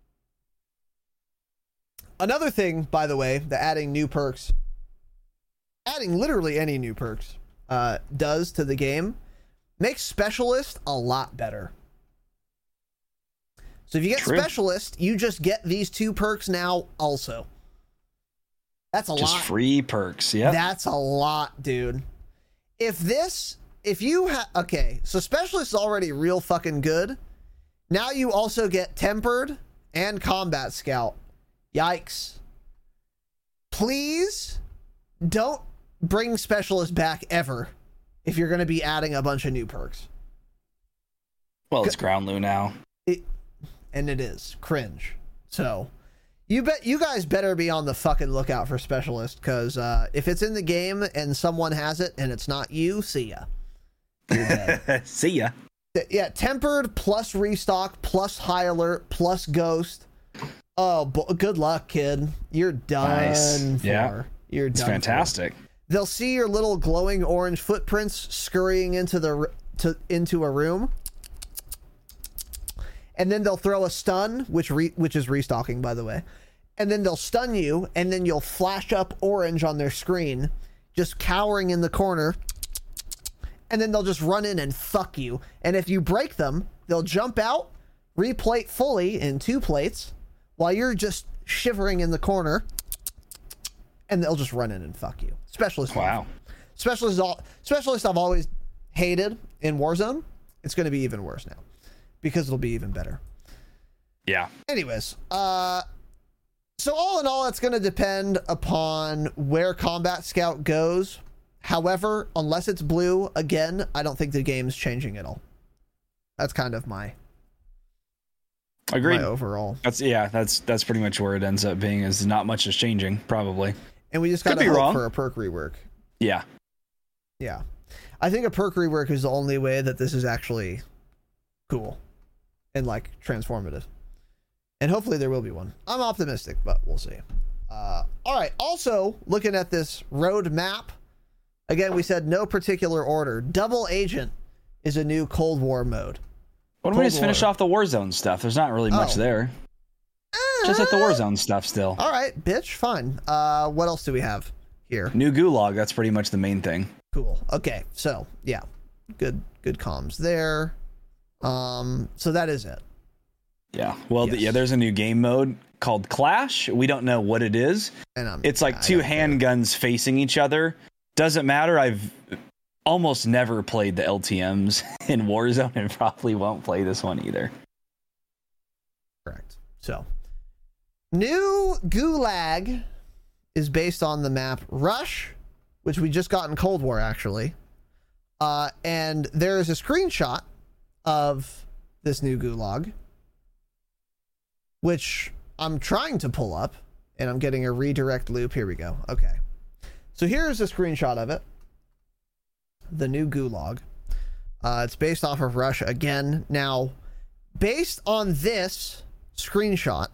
another thing, by the way, that adding new perks, adding literally any new perks, uh, does to the game, makes Specialist a lot better. So if you get True. Specialist, you just get these two perks now also. That's a just lot. Just free perks, yeah. That's a lot, dude. If this, if you have, okay, so Specialist is already real fucking good. Now you also get Tempered and Combat Scout. Yikes. Please don't bring Specialist back ever if you're going to be adding a bunch of new perks. Well, it's Ground Loot now. It, and it is. Cringe. So, you bet you guys better be on the fucking lookout for Specialist, because uh, if it's in the game and someone has it and it's not you, see ya. You're dead. See ya. Yeah, Tempered plus Restock plus High Alert plus Ghost. Oh, bo- good luck, kid. You're done nice. for. Yeah. You're it's done fantastic. For. They'll see your little glowing orange footprints scurrying into the to into a room. And then they'll throw a stun, which re, which is restocking, by the way. And then they'll stun you, and then you'll flash up orange on their screen, just cowering in the corner. And then they'll just run in and fuck you. And if you break them, they'll jump out, replate fully in two plates, while you're just shivering in the corner, and they'll just run in and fuck you. Specialist. Wow. Specialist, all, specialist I've always hated in Warzone. It's going to be even worse now, because it'll be even better. Yeah. Anyways, uh, so all in all, it's going to depend upon where Combat Scout goes. However, unless it's blue, again, I don't think the game's changing at all. That's kind of my Agreed. my overall. That's yeah, that's that's pretty much where it ends up being, is not much is changing, probably. And we just got to hope wrong. for a perk rework. Yeah. Yeah. I think a perk rework is the only way that this is actually cool and like transformative. And hopefully there will be one. I'm optimistic, but we'll see. Uh, all right. Also, looking at this road map, again, we said no particular order. Double Agent is a new Cold War mode. Why don't we just finish off the Warzone stuff? There's not really much oh. there. Uh, just at the Warzone stuff still. All right, bitch. Fine. Uh, what else do we have here? New Gulag. That's pretty much the main thing. Cool. Okay. So, yeah. Good good comms there. Um, so that is it. Yeah. Well, yes. the, yeah, there's a new game mode called Clash. We don't know what it is. And I'm, it's like two handguns facing each other. Doesn't matter. I've almost never played the L T Ms in Warzone and probably won't play this one either. Correct. So, new Gulag is based on the map Rush, which we just got in Cold War, actually. Uh, and there is a screenshot of this new Gulag, which I'm trying to pull up, and I'm getting a redirect loop. Here we go. Okay. So here's a screenshot of it. The new Gulag. Uh, it's based off of Rush again. Now, based on this screenshot,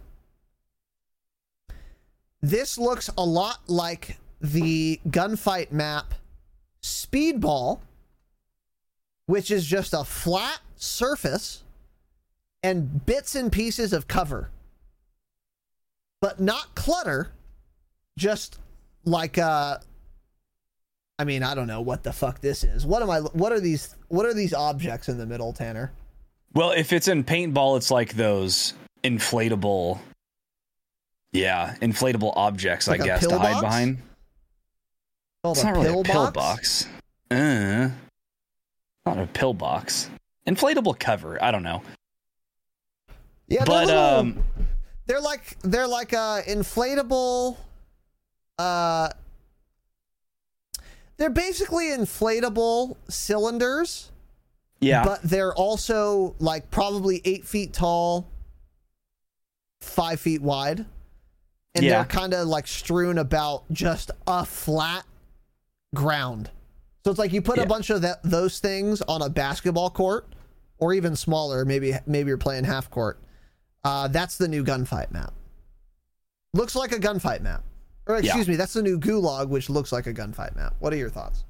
this looks a lot like the gunfight map Speedball, which is just a flat surface and bits and pieces of cover, but not clutter, just like uh I mean, I don't know what the fuck this is. What am I what are these what are these objects in the middle, Tanner? Well, if it's in paintball, it's like those inflatable Yeah, inflatable objects, like I guess, to hide box? behind. Oh, it's not really a pill box. box. Uh, not a pill box. Inflatable cover. I don't know. Yeah, but they're, little, um, they're like they're like uh, inflatable. Uh, they're basically inflatable cylinders. Yeah, but they're also like probably eight feet tall. five feet wide. And Yeah. they're kind of like strewn about just a flat ground. So it's like you put Yeah. a bunch of that, those things on a basketball court, or even smaller. Maybe maybe you're playing half court. Uh, that's the new gunfight map. Looks like a gunfight map. Or excuse Yeah. me, that's the new Gulag, which looks like a gunfight map. What are your thoughts?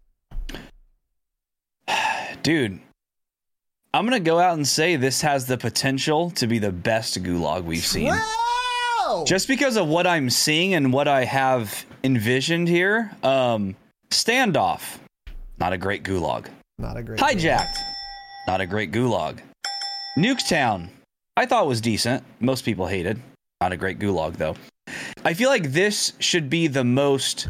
Dude, I'm going to go out and say this has the potential to be the best Gulag we've seen. Wow! Just because of what I'm seeing and what I have envisioned here. Um, Standoff, not a great Gulag. Not a great Hijacked, not a great Gulag. Nuketown, I thought was decent. Most people hated. Not a great Gulag, though. I feel like this should be the most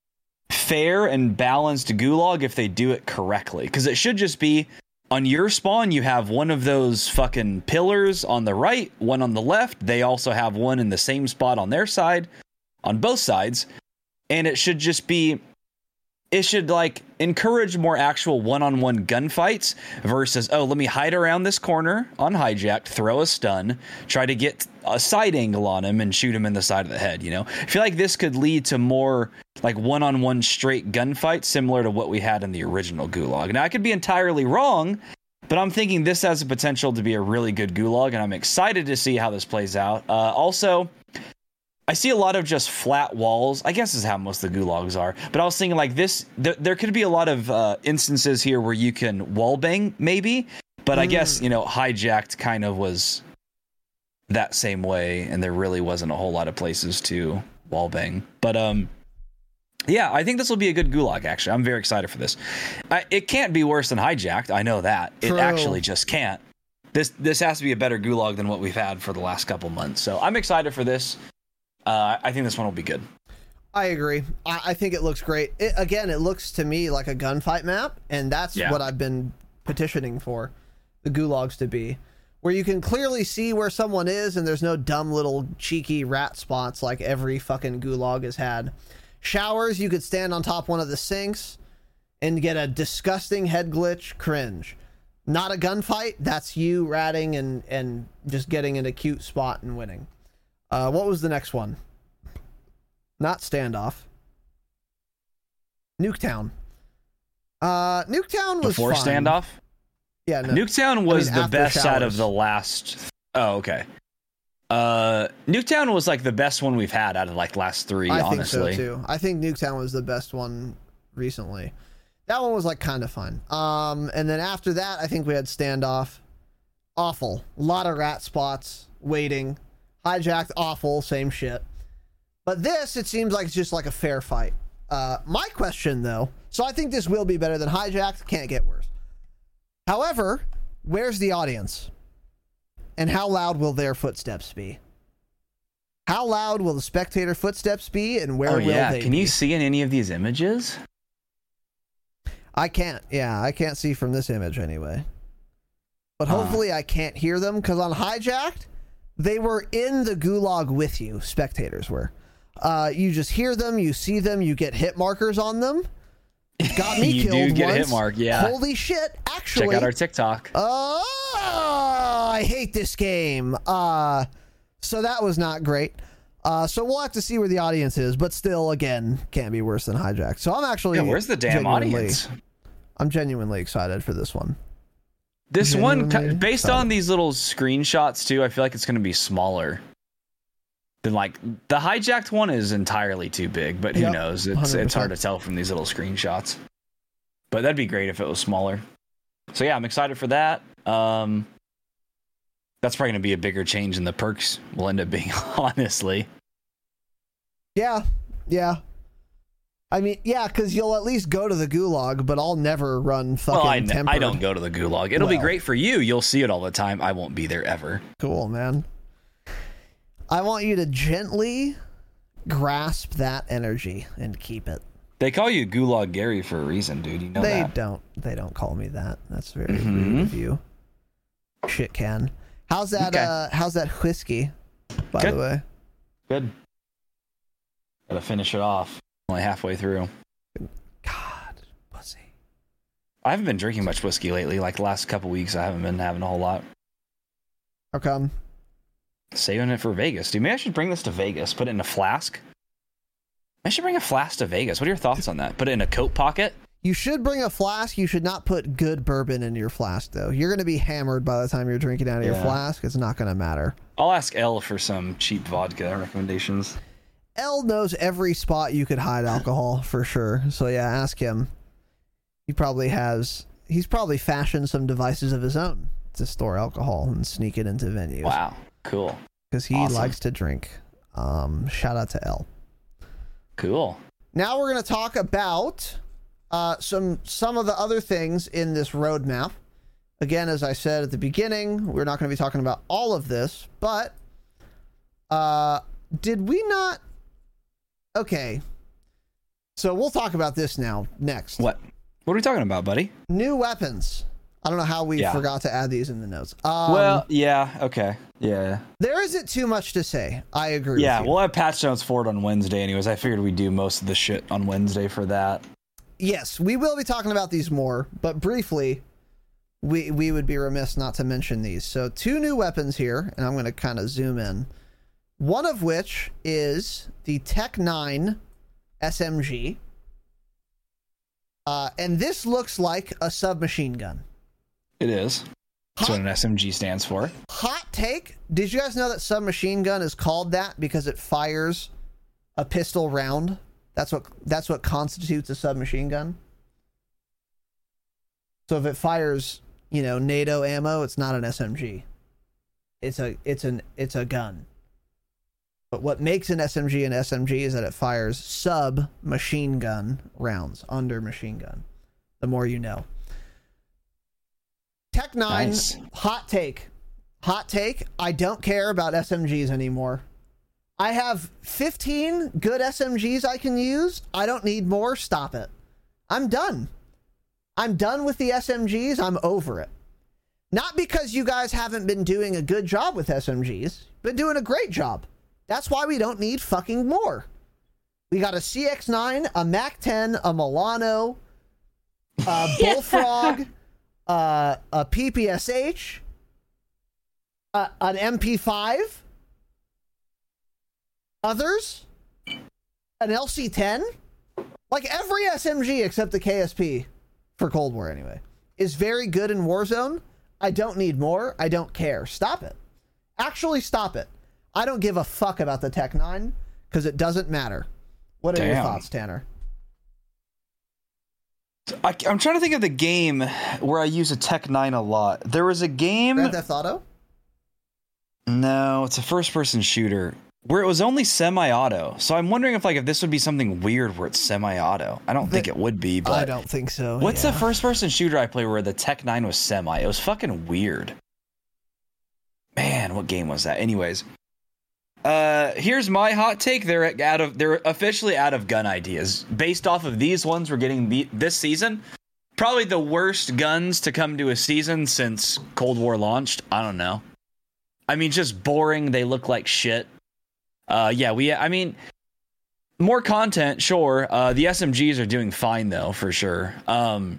fair and balanced Gulag if they do it correctly. Because it should just be, on your spawn, you have one of those fucking pillars on the right, one on the left. They also have one in the same spot on their side, on both sides. And it should just be... It should, like, encourage more actual one-on-one gunfights versus, oh, let me hide around this corner on Hijacked, throw a stun, try to get a side angle on him and shoot him in the side of the head, you know? I feel like this could lead to more, like, one-on-one straight gunfights similar to what we had in the original Gulag. Now, I could be entirely wrong, but I'm thinking this has the potential to be a really good Gulag, and I'm excited to see how this plays out. Uh, also... I see a lot of just flat walls. I guess is how most of the Gulags are. But I was thinking like this, th- there could be a lot of uh, instances here where you can wallbang maybe. But mm. I guess, you know, Hijacked kind of was that same way. And there really wasn't a whole lot of places to wallbang. But um, yeah, I think this will be a good Gulag, actually. I'm very excited for this. I, it can't be worse than Hijacked. I know that. True. It actually just can't. This, this has to be a better Gulag than what we've had for the last couple months. So I'm excited for this. Uh, I think this one will be good. I agree. I, I think it looks great. It, again, it looks to me like a gunfight map, and that's yeah. what I've been petitioning for the Gulags to be, where you can clearly see where someone is, and there's no dumb little cheeky rat spots like every fucking Gulag has had. Showers, you could stand on top one of the sinks and get a disgusting head glitch cringe. Not a gunfight. That's you ratting and, and just getting in a cute spot and winning. Uh, what was the next one? Not Standoff. Nuketown. Uh, Nuketown was Before fine. Standoff? Yeah, no. Nuketown was I mean, the best showers. out of the last... Oh, okay. Uh, Nuketown was like the best one we've had out of like last three, I honestly. think so, too. I think Nuketown was the best one recently. That one was like kind of fun. Um, and then after that, I think we had Standoff. Awful. A lot of rat spots. Waiting. Hijacked, awful, same shit. But this, it seems like it's just like a fair fight. Uh, my question, though, so I think this will be better than Hijacked. Can't get worse. However, where's the audience? And how loud will their footsteps be? How loud will the spectator footsteps be, and where oh, will yeah. they Can be? you see in any of these images? I can't. Yeah, I can't see from this image anyway. But Huh. hopefully I can't hear them, because on Hijacked, they were in the Gulag with you. Spectators were. Uh, you just hear them, you see them, you get hit markers on them. It got me you killed do get once. a hit mark, yeah. Holy shit! Actually, check out our TikTok. Oh, I hate this game. Uh, so that was not great. Uh, so we'll have to see where the audience is, but still, again, can't be worse than Hijacked. So I'm actually. Yeah, where's the damn audience? I'm genuinely excited for this one. This one, Genuinely based excited. on these little screenshots too, I feel like it's going to be smaller than like the Hijacked one is entirely too big, but who Yep, knows? It's one hundred percent. it's hard to tell from these little screenshots. But that'd be great if it was smaller. So yeah, I'm excited for that. Um, that's probably going to be a bigger change than the perks will end up being, honestly. Yeah, yeah. I mean, yeah, because you'll at least go to the Gulag, but I'll never run fucking Well, I, tempered. I don't go to the Gulag. It'll be Well. great for you. You'll see it all the time. I won't be there ever. Cool, man. I want you to gently grasp that energy and keep it. They call you Gulag Gary for a reason, dude. You know they that. don't. They don't call me that. That's very Mhm. rude of you. Shit can. How's that? Okay. Uh, how's that whiskey? By Good. the way. Good. Gotta finish it off. Only halfway through. God, pussy. I haven't been drinking much whiskey lately. Like the last couple weeks, I haven't been having a whole lot. How come? Saving it for Vegas. Dude, maybe I should bring this to Vegas. Put it in a flask. I should bring a flask to Vegas. What are your thoughts on that? Put it in a coat pocket? You should bring a flask. You should not put good bourbon in your flask, though. You're going to be hammered by the time you're drinking out of yeah. your flask. It's not going to matter. I'll ask Elle for some cheap vodka recommendations. Elle knows every spot you could hide alcohol, for sure. So, yeah, ask him. He probably has... He's probably fashioned some devices of his own to store alcohol and sneak it into venues. Wow, cool. Because he awesome. likes to drink. Um, shout out to Elle. Cool. Now we're going to talk about uh, some some of the other things in this roadmap. Again, as I said at the beginning, we're not going to be talking about all of this, but uh, did we not? Okay. So we'll talk about this now, next. What? What are we talking about, buddy? New weapons. I don't know how we yeah. forgot to add these in the notes. Um, well, yeah, okay. Yeah. There isn't too much to say. I agree yeah, with you. We'll have patch notes for it on Wednesday anyways. I figured we'd do most of the shit on Wednesday for that. Yes, we will be talking about these more, but briefly, we we would be remiss not to mention these. So two new weapons here, and I'm going to kind of zoom in. One of which is the Tech nine S M G. Uh, and this looks like a submachine gun. It is. That's what an S M G stands for. Hot take. Did you guys know that submachine gun is called that because it fires a pistol round? That's what that's what constitutes a submachine gun. So if it fires, you know, NATO ammo, it's not an S M G. It's a it's an it's a gun. But what makes an S M G an S M G is that it fires sub-machine gun rounds, under machine gun. The more you know. Tech nine, nice. Hot take. Hot take, I don't care about S M Gs anymore. I have fifteen good S M Gs I can use. I don't need more. Stop it. I'm done. I'm done with the S M Gs. I'm over it. Not because you guys haven't been doing a good job with S M Gs. Been doing a great job. That's why we don't need fucking more. We got a C X nine, a Mac ten, a Milano, a Bullfrog, uh, a P P S H, uh, an M P five, others, an L C ten. Like every S M G except the K S P, for Cold War anyway, is very good in Warzone. I don't need more. I don't care. Stop it. Actually, stop it. I don't give a fuck about the Tech nine because it doesn't matter. What are Damn. your thoughts, Tanner? I, I'm trying to think of the game where I use a Tech nine a lot. There was a game... Grand Theft Auto? No, it's a first-person shooter where it was only semi-auto. So I'm wondering if like if this would be something weird where it's semi-auto. I don't the, think it would be, but... I don't think so, What's yeah. the first-person shooter I play where the Tech nine was semi? It was fucking weird. Man, what game was that? Anyways... Uh, here's my hot take. They're out of. They're officially out of gun ideas based off of these ones we're getting the, this season. Probably the worst guns to come to a season since Cold War launched. I don't know. I mean, just boring. They look like shit. Uh, yeah, we. I mean, more content, sure. Uh, the S M Gs are doing fine though, for sure. Um,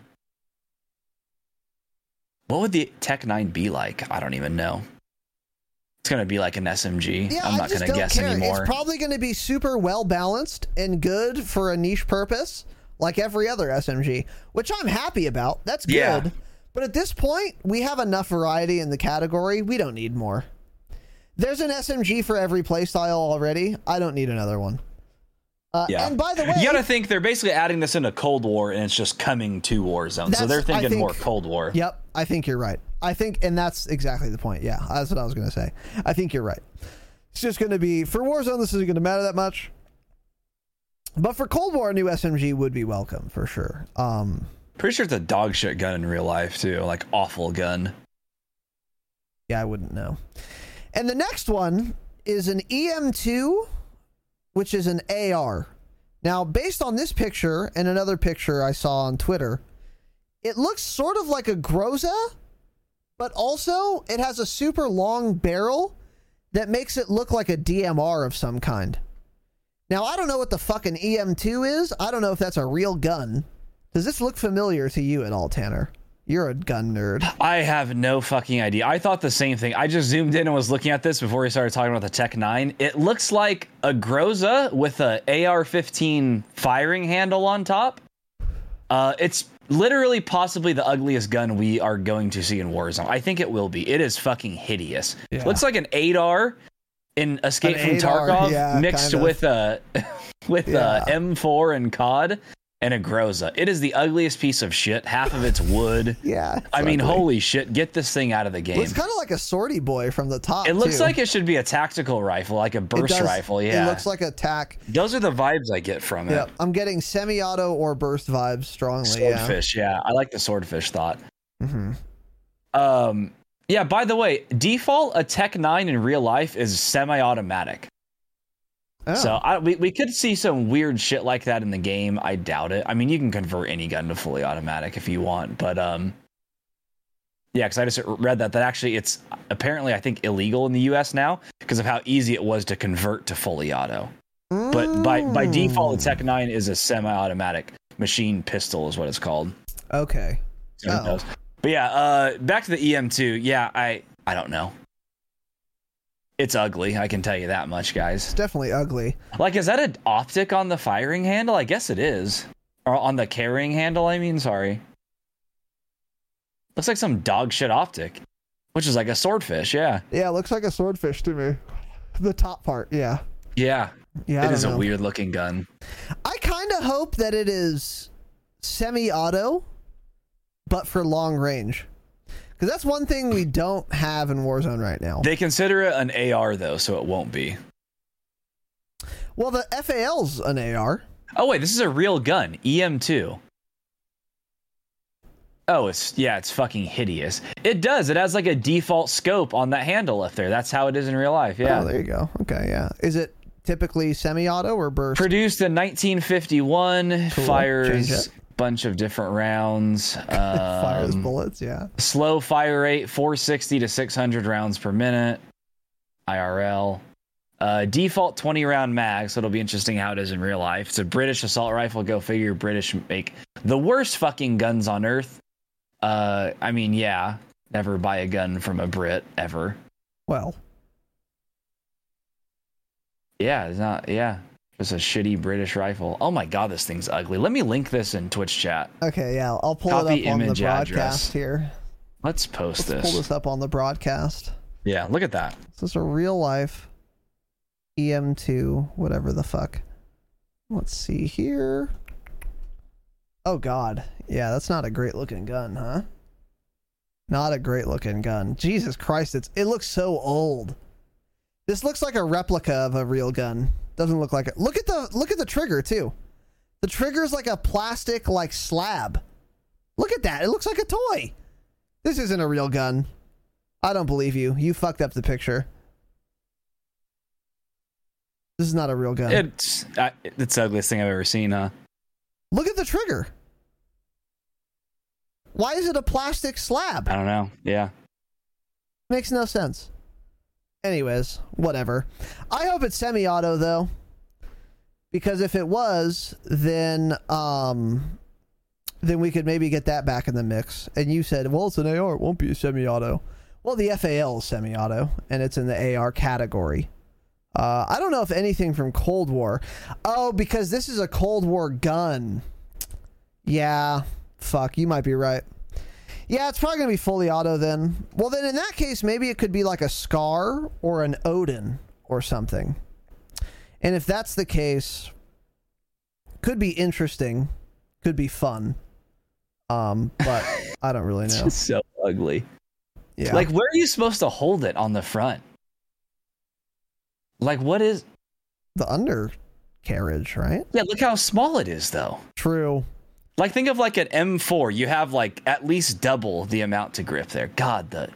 what would the Tech nine be like? I don't even know. It's going to be like an S M G. Yeah, I'm not going to guess care. anymore. It's probably going to be super well balanced and good for a niche purpose, like every other S M G, which I'm happy about. That's good. Yeah. But at this point, we have enough variety in the category. We don't need more. There's an S M G for every playstyle already. I don't need another one. Uh, yeah. And by the way, you got to think they're basically adding this into Cold War, and it's just coming to Warzone. So they're thinking think, more Cold War. Yep, I think you're right. I think, and that's exactly the point. Yeah, that's what I was going to say. I think you're right. It's just going to be for Warzone. This isn't going to matter that much. But for Cold War, a new S M G would be welcome for sure. Um, Pretty sure it's a dog shit gun in real life too, like awful gun. Yeah, I wouldn't know. And the next one is an E M two, which is an A R. Now, based on this picture and another picture I saw on Twitter, it looks sort of like a Groza, but also it has a super long barrel that makes it look like a D M R of some kind. Now, I don't know what the fucking E M two is. I don't know if that's a real gun. Does this look familiar to you at all, Tanner? You're a gun nerd. I have no fucking idea. I thought the same thing. I just zoomed in and was looking at this before we started talking about the Tech nine. It looks like a Groza with a A R fifteen firing handle on top. Uh, it's literally possibly the ugliest gun we are going to see in Warzone. I think it will be. It is fucking hideous. Yeah. Looks like an eight R in Escape an from Tarkov yeah, mixed kind of. with a with Yeah. a M four and C O D. And a Groza. It is the ugliest piece of shit. Half of it's wood. Yeah. I mean, ugly. holy shit. Get this thing out of the game. It's kind of like a sortie boy from the top. It looks too. like it should be a tactical rifle, like a burst does. rifle. Yeah. It looks like a tac. Those are the vibes I get from Yeah. it. I'm getting semi-auto or burst vibes strongly. Swordfish. Yeah. yeah. I like the swordfish thought. Mm-hmm. Um, yeah. By the way, default a Tech nine in real life is semi-automatic. Oh. So I, we, we could see some weird shit like that in the game. I doubt it. I mean, you can convert any gun to fully automatic if you want, but um, yeah, because I just read that that actually it's apparently I think illegal in the U S now because of how easy it was to convert to fully auto. Mm. But by by default, the Tech nine is a semi-automatic machine pistol, is what it's called. Okay. So oh. But yeah, uh, back to the E M two. Yeah, I I don't know. It's ugly, I can tell you that much, guys. It's definitely ugly. Like, is that an optic on the firing handle? I guess it is. Or on the carrying handle, I mean, sorry. Looks like some dog shit optic. Which is like a swordfish, yeah. Yeah, it looks like a swordfish to me. The top part, yeah. Yeah. Yeah, it is know. a weird looking gun. I kind of hope that it is semi-auto, but for long range. Because that's one thing we don't have in Warzone right now. They consider it an A R, though, so it won't be. Well, the F A L's an A R. Oh, wait, this is a real gun. E M two. Oh, it's yeah, it's fucking hideous. It does. It has like a default scope on that handle up there. That's how it is in real life, yeah. Oh, there you go. Okay, yeah. Is it typically semi-auto or burst? Produced in nineteen fifty-one. Cool. Fires... bunch of different rounds. Um, Fires bullets, yeah. Slow fire rate, four sixty to six hundred rounds per minute. I R L. Uh, default twenty round mag, so it'll be interesting how it is in real life. It's a British assault rifle. Go figure. British make the worst fucking guns on earth. Uh, I mean, yeah. Never buy a gun from a Brit, ever. Well. Yeah, it's not, yeah. It's a shitty British rifle. Oh my god, this thing's ugly. Let me link this in Twitch chat. Okay, yeah, I'll pull Copy it up on the image broadcast address. here. Let's post Let's this. pull this up on the broadcast. Yeah, look at that. This is a real life E M two, whatever the fuck. Let's see here. Oh god. Yeah, that's not a great looking gun, huh? Not a great looking gun. Jesus Christ, it's it looks so old. This looks like a replica of a real gun. Doesn't look like it. Look at the look at the trigger too. The trigger's like a plastic like slab. Look at that. It looks like a toy. This isn't a real gun. I don't believe you. You fucked up the picture. This is not a real gun. It's uh, it's the ugliest thing I've ever seen, huh? Look at the trigger. Why is it a plastic slab? I don't know. Yeah. Makes no sense. Anyways, whatever. I hope it's semi-auto though, because if it was, then um, then we could maybe get that back in the mix. And you said, well, it's an A R, it won't be a semi-auto. Well, the F A L is semi-auto, and it's in the A R category. Uh, I don't know if anything from Cold War. Oh, because this is a Cold War gun. Yeah, fuck, you might be right. Yeah, it's probably going to be fully auto then. Well, then in that case, maybe it could be like a Scar or an Odin or something. And if that's the case, could be interesting, could be fun. Um, but I don't really know. It's so ugly. Yeah. Like, where are you supposed to hold it on the front? Like, what is... The undercarriage, right? Yeah, look how small it is, though. True. Like, think of like an M four. You have like at least double the amount to grip there. God, the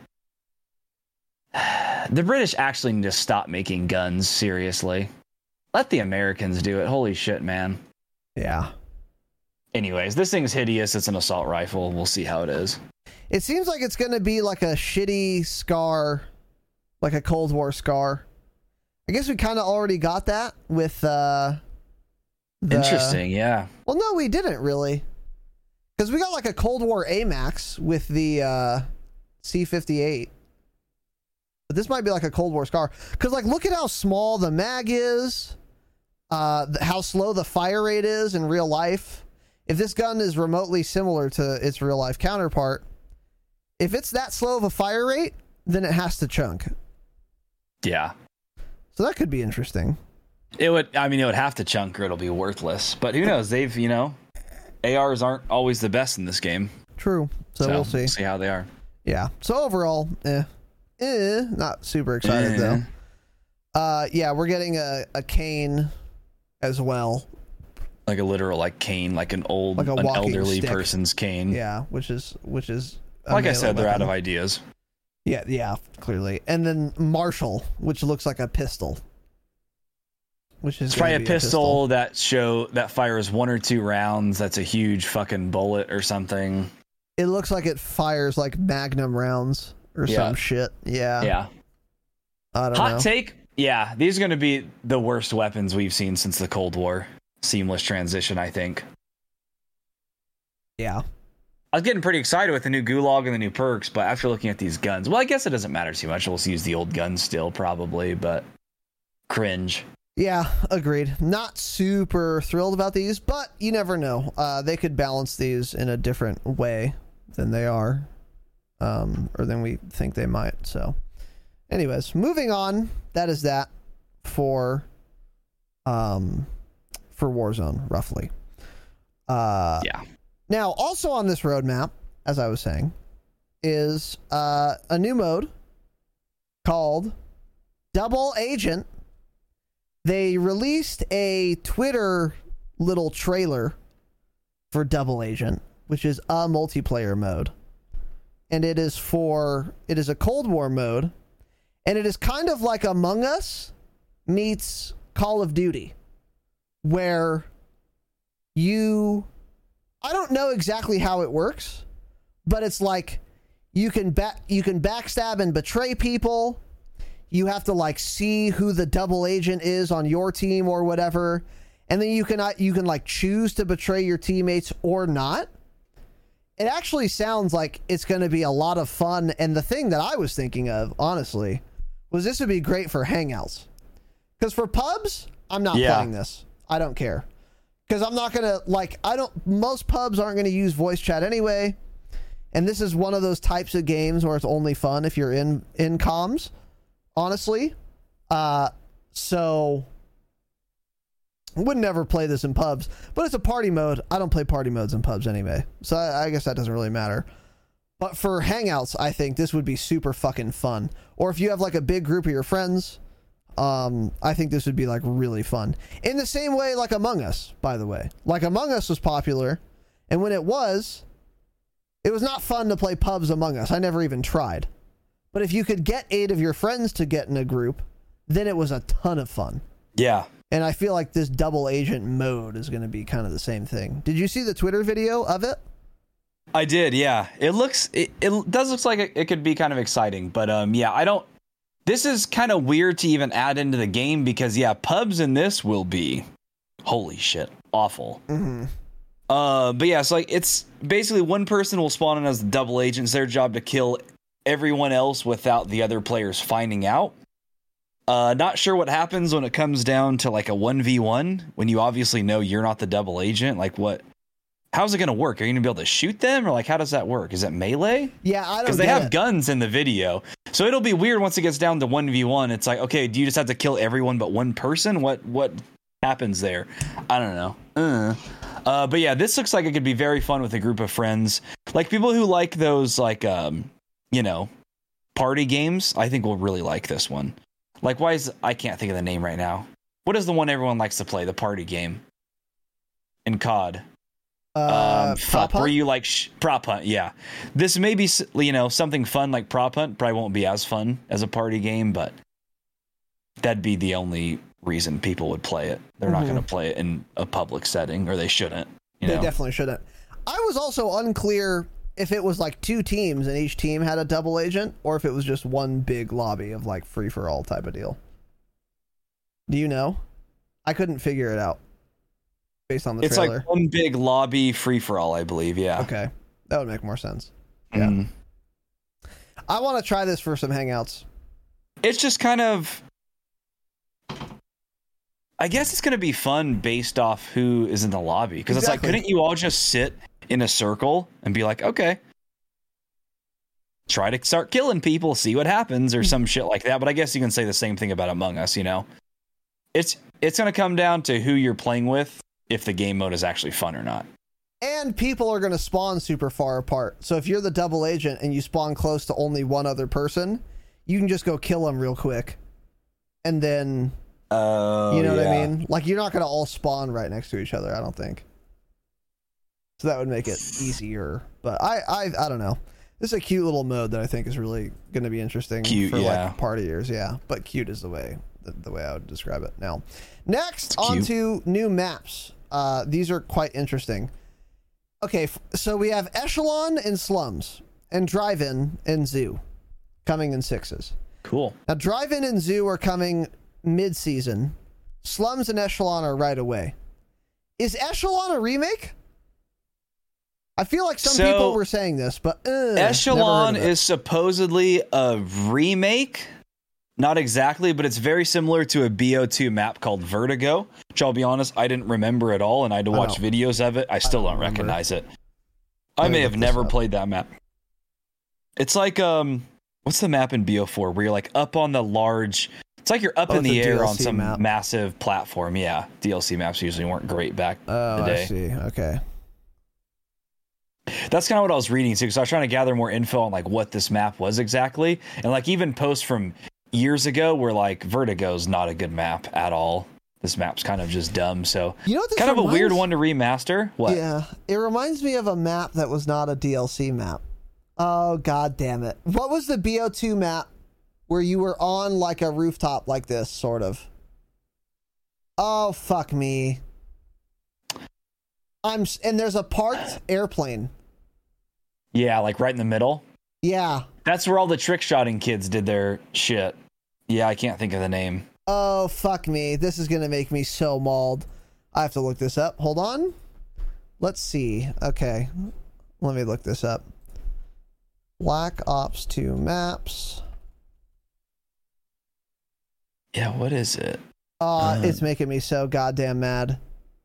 the British actually need to stop making guns, seriously. Let the Americans do it. Holy shit, man. Yeah. Anyways, this thing's hideous. It's an assault rifle. We'll see how it is. It seems like it's going to be like a shitty Scar, like a Cold War Scar. I guess we kind of already got that with... uh The, Interesting, yeah. Well, no, we didn't really. Because we got like a Cold War A MAX with the uh, C fifty-eight. But this might be like a Cold War Scar. Because like, look at how small the mag is. Uh, how slow the fire rate is in real life. If this gun is remotely similar to its real life counterpart, if it's that slow of a fire rate, then it has to chunk. Yeah. So that could be interesting. It would, I mean, it would have to chunk or it'll be worthless. But who knows? They've, you know, A Rs aren't always the best in this game. True. So, so we'll see. See how they are. Yeah. So overall, eh. Eh. Not super excited, eh. though. Uh, yeah, we're getting a, a cane as well. Like a literal, like cane, like an old, like a an elderly stick. person's cane. Yeah, which is, which is... Like I said, they're weapon. out of ideas. Yeah, yeah, clearly. And then Marshall, which looks like a pistol. Which is it's probably a pistol, a pistol that show that fires one or two rounds. That's a huge fucking bullet or something. It looks like it fires like Magnum rounds or yeah. some shit. Yeah. Yeah. I don't Hot know. take. Yeah, these are going to be the worst weapons we've seen since the Cold War. Seamless transition, I think. Yeah. I was getting pretty excited with the new Gulag and the new perks, but after looking at these guns, well, I guess it doesn't matter too much. We'll use the old guns still, probably, but cringe. Yeah, agreed. Not super thrilled about these, but you never know. Uh, they could balance these in a different way than they are, um, or than we think they might. So, anyways, moving on. That is that for, um, for Warzone, roughly. Uh, yeah. Now, also on this roadmap, as I was saying, is uh, a new mode called Double Agent. They released a Twitter little trailer for Double Agent, which is a multiplayer mode. And it is for, it is a Cold War mode. And it is kind of like Among Us meets Call of Duty, where you, I don't know exactly how it works, but it's like you can back, you can backstab and betray people. You have to like see who the double agent is on your team or whatever. And then you can, you can like choose to betray your teammates or not. It actually sounds like it's going to be a lot of fun. And the thing that I was thinking of, honestly, was this would be great for Hangouts. Because for pubs, I'm not yeah. playing this. I don't care. Because I'm not going to, like, I don't, most pubs aren't going to use voice chat anyway. And this is one of those types of games where it's only fun if you're in, in comms. Honestly, uh, so would never play this in pubs, but it's a party mode. I don't play party modes in pubs anyway, so I, I guess that doesn't really matter. But for Hangouts, I think this would be super fucking fun. Or if you have like a big group of your friends, um, I think this would be like really fun. In the same way, like Among Us, by the way, like Among Us was popular, and when it was, it was not fun to play pubs Among Us. I never even tried. But if you could get eight of your friends to get in a group, then it was a ton of fun. Yeah. And I feel like this double agent mode is going to be kind of the same thing. Did you see the Twitter video of it? I did, yeah. It looks, it, it does look like it, it could be kind of exciting. But um, yeah, I don't, this is kind of weird to even add into the game because, yeah, pubs in this will be, holy shit, awful. Mm-hmm. Uh, but yeah, it's like, it's basically one person will spawn in as the double agent. It's their job to kill everyone else without the other players finding out. Uh, not sure what happens when it comes down to like a one v one when you obviously know you're not the double agent. Like what, how's it going to work? Are you going to be able to shoot them or like, how does that work? Is it melee? Yeah, I don't Because they get have it. guns in the video. So it'll be weird once it gets down to one v one. It's like, okay, do you just have to kill everyone but one person? What, what happens there? I don't know. Uh. Uh, but yeah, this looks like it could be very fun with a group of friends. Like people who like those like, um, you know, party games, I think will really like this one. Like, why is, I can't think of the name right now. What is the one everyone likes to play, the party game? In C O D. Uh, um, fuck, where you like, sh- prop hunt, yeah. This may be, you know, something fun like prop hunt, probably won't be as fun as a party game, but that'd be the only reason people would play it. They're mm-hmm. not going to play it in a public setting, or they shouldn't. You they know? definitely shouldn't. I was also unclear if it was like two teams and each team had a double agent, or if it was just one big lobby of like free for all type of deal. Do you know? I couldn't figure it out. based on the it's trailer. It's like one big lobby free-for-all, I believe, yeah. Okay. That would make more sense. Yeah. Mm. I want to try this for some hangouts. It's just kind of... I guess it's going to be fun based off who is in the lobby. Because exactly. It's like, couldn't you all just sit in a circle and be like, okay, try to start killing people, see what happens, or some shit like that. But I guess you can say the same thing about Among Us, you know? It's it's going to come down to who you're playing with, if the game mode is actually fun or not. And people are going to spawn super far apart. So if you're the double agent and you spawn close to only one other person, you can just go kill them real quick. And then, uh, you know yeah. what I mean? Like, you're not going to all spawn right next to each other, I don't think. So that would make it easier. But I, I, I don't know. This is a cute little mode that I think is really going to be interesting cute, for yeah. like partiers. Yeah, but cute is the way the, the way I would describe it. Now, next on to new maps. Uh, these are quite interesting. Okay, f- so we have Echelon and Slums, and Drive-In and Zoo coming in sixes. Cool. Now, Drive-In and Zoo are coming mid-season. Slums and Echelon are right away. Is Echelon a remake? I feel like some so, people were saying this, but uh, Echelon is supposedly a remake. Not exactly, but it's very similar to a B O two map called Vertigo, which I'll be honest, I didn't remember at all, and I had to watch videos of it. I still I don't, don't recognize it. I, I may have never played that map. It's like, um, what's the map in B O four where you're like up on the large... It's like you're up oh, in the air D L C on some map. massive platform. Yeah, D L C maps usually weren't great back oh, in the day. I see. Okay. That's kind of what I was reading too, because I was trying to gather more info on like what this map was exactly, and like even posts from years ago were like Vertigo's not a good map at all. This map's kind of just dumb. So you know what this kind reminds- of a weird one to remaster. What? Yeah, it reminds me of a map that was not a D L C map. Oh god damn it! What was the B O two map where you were on like a rooftop like this, sort of? Oh fuck me! I'm and there's a parked airplane. Yeah, like right in the middle. Yeah. That's where all the trick shotting kids did their shit. Yeah, I can't think of the name. Oh, fuck me. This is going to make me so mauled. I have to look this up. Hold on. Let's see. Okay. Let me look this up. Black Ops two maps. Yeah, what is it? Uh, uh, it's making me so goddamn mad.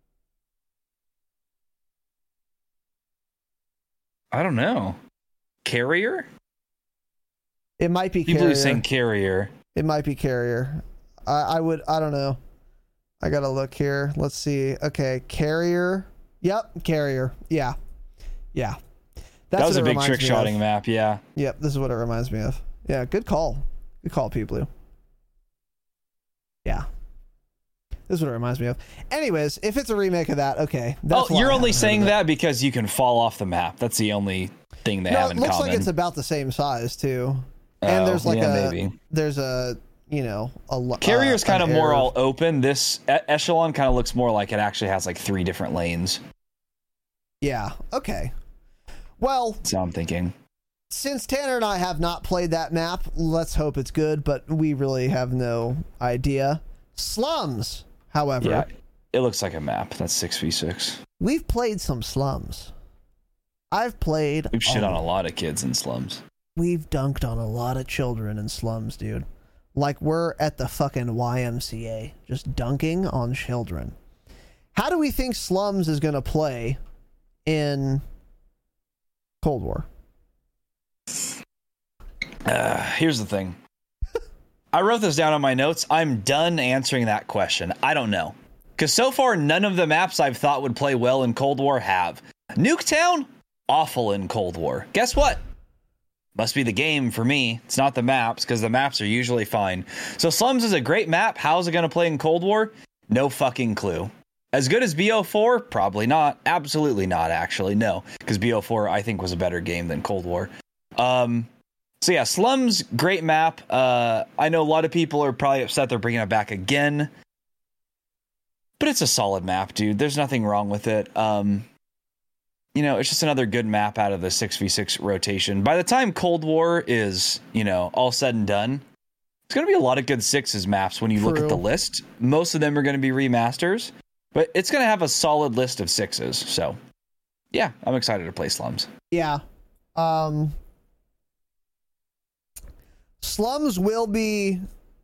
I don't know. Carrier? It might be People Carrier. are saying Carrier. It might be Carrier. I, I would, I don't know. I gotta look here. Let's see. Okay, Carrier. Yep, Carrier. Yeah. Yeah. That's that was what a it big reminds trick me shotting of. map, yeah. Yep, this is what it reminds me of. Yeah, good call. Good call, P Blue. Yeah. This is what it reminds me of. Anyways, if it's a remake of that, okay. That's oh, why you're I only haven't saying heard of that because you can fall off the map. That's the only thing they no, have in it looks common. like it's about the same size too. Oh, and there's like yeah, a maybe. there's a you know a lo- Carrier's uh, kind an of more air- all open. This e- Echelon kind of looks more like it actually has like three different lanes. Yeah. Okay. Well, So I'm thinking. since Tanner and I have not played that map, let's hope it's good. But we really have no idea. Slums, however, Yeah, it looks like a map. That's six v six. we've played some Slums. I've played. We've shit a on a lot of kids in slums. We've dunked on a lot of children in Slums, dude. Like we're at the fucking Y M C A, just dunking on children. How do we think Slums is going to play in Cold War? Uh, here's the thing. I wrote this down on my notes. I'm done answering that question. I don't know. Because so far, none of the maps I've thought would play well in Cold War have. Nuketown? Awful in Cold War. Guess what? Must be the game for me. It's not the maps, because the maps are usually fine. So Slums is a great map. How's it going to play in Cold War? No fucking clue. As good as B O four? Probably not. Absolutely not, actually. No. Because B O four, I think, was a better game than Cold War. Um... So yeah, Slums, great map. Uh, I know a lot of people are probably upset they're bringing it back again. But it's a solid map, dude. There's nothing wrong with it. Um, you know, it's just another good map out of the six v six rotation. By the time Cold War is, you know, all said and done, it's going to be a lot of good sixes maps when you look True. at the list. Most of them are going to be remasters. But it's going to have a solid list of sixes. So, yeah, I'm excited to play Slums. Yeah. Um, Slums will be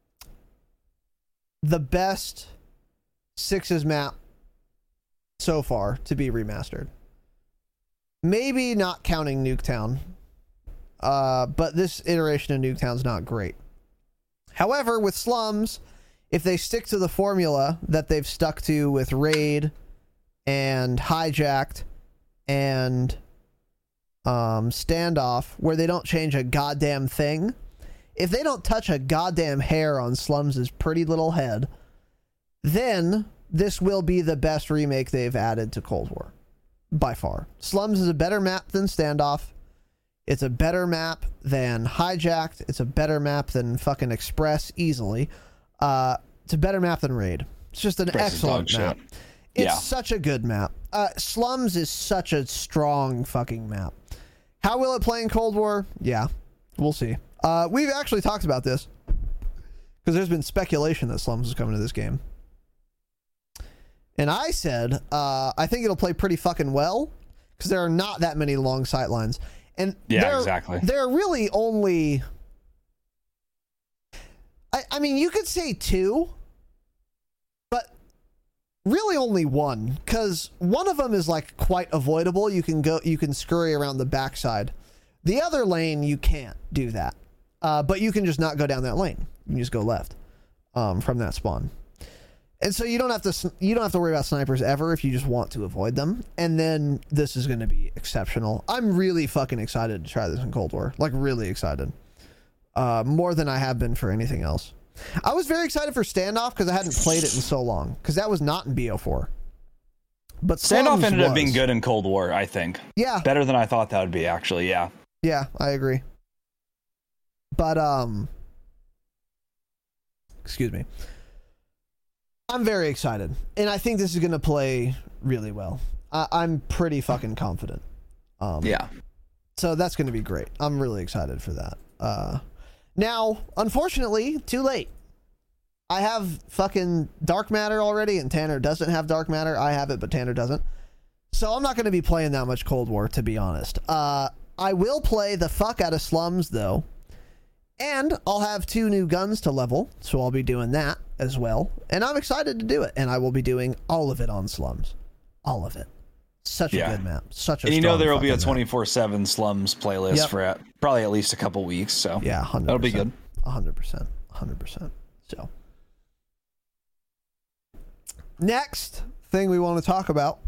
the best sixes map so far to be remastered. Maybe not counting Nuketown. Uh, but this iteration of Nuketown's not great. However, with Slums, if they stick to the formula that they've stuck to with Raid and Hijacked and um, Standoff, where they don't change a goddamn thing, if they don't touch a goddamn hair on Slums' pretty little head, then this will be the best remake they've added to Cold War. By far. Slums is a better map than Standoff. It's a better map than Hijacked. It's a better map than fucking Express, easily. Uh, it's a better map than Raid. It's just an Express excellent map. shit. It's Yeah. such a good map. Uh, Slums is such a strong fucking map. How will it play in Cold War? Yeah, we'll see. Uh, we've actually talked about this because there's been speculation that Slums is coming to this game. And I said, uh, I think it'll play pretty fucking well because there are not that many long sight lines. And Yeah, there, exactly. There are really only... I, I mean, you could say two, but really only one, because one of them is like quite avoidable. You can go, you can scurry around the backside. The other lane, you can't do that, uh, but you can just not go down that lane. You can just go left um, from that spawn, and so you don't have to you don't have to worry about snipers ever if you just want to avoid them. And then this is going to be exceptional. I'm really fucking excited to try this in Cold War, like really excited. Uh, more than I have been for anything else. I was very excited for Standoff because I hadn't played it in so long, because that was not in B O four. But Standoff Slums ended up was. being good in Cold War, I think. Yeah. Better than I thought that would be, actually, yeah. Yeah, I agree. But, um... excuse me. I'm very excited. And I think this is going to play really well. I- I'm pretty fucking confident. Um, Yeah. So that's going to be great. I'm really excited for that. Uh, now, unfortunately, too late. I have fucking Dark Matter already, and Tanner doesn't have Dark Matter. I have it, but Tanner doesn't. So I'm not going to be playing that much Cold War, to be honest. Uh, I will play the fuck out of Slums, though. And I'll have two new guns to level, so I'll be doing that as well. And I'm excited to do it. And I will be doing all of it on Slums. All of it. Such Yeah. a good map. Such a And you know strong there will be a fucking map. twenty-four seven Slums playlist Yep. for at, probably at least a couple weeks. So Yeah, one hundred percent. that'll be good. one hundred percent. one hundred percent. So, next thing we want to talk about.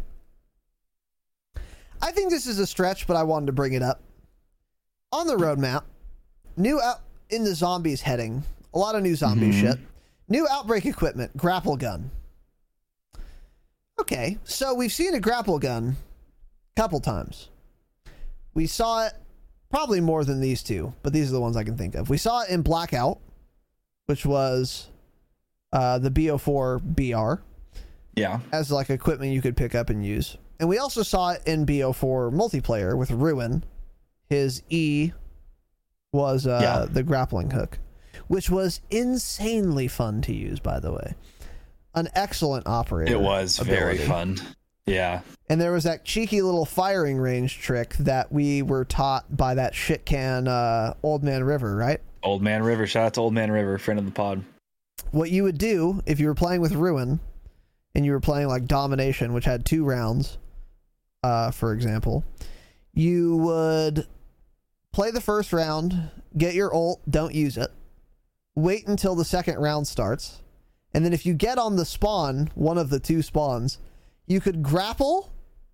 I think this is a stretch, but I wanted to bring it up. On the roadmap, new out in the zombies heading. A lot of new zombie Mhm. shit. New Outbreak equipment, grapple gun. Okay, so we've seen a grapple gun a couple times. We saw it probably more than these two, but these are the ones I can think of. We saw it in Blackout, which was uh, the B O four B R. Yeah. As like equipment you could pick up and use. And we also saw it in B O four multiplayer with Ruin. His E was uh, Yeah. the grappling hook, which was insanely fun to use, by the way. An excellent operator. It was very ability. fun. Yeah. And there was that cheeky little firing range trick that we were taught by that shit can uh, Old Man River, right? Old Man River. Shout out to Old Man River, friend of the pod. What you would do if you were playing with Ruin and you were playing like Domination, which had two rounds, uh, for example, you would play the first round, get your ult, don't use it, wait until the second round starts, and then if you get on the spawn, one of the two spawns, you could grapple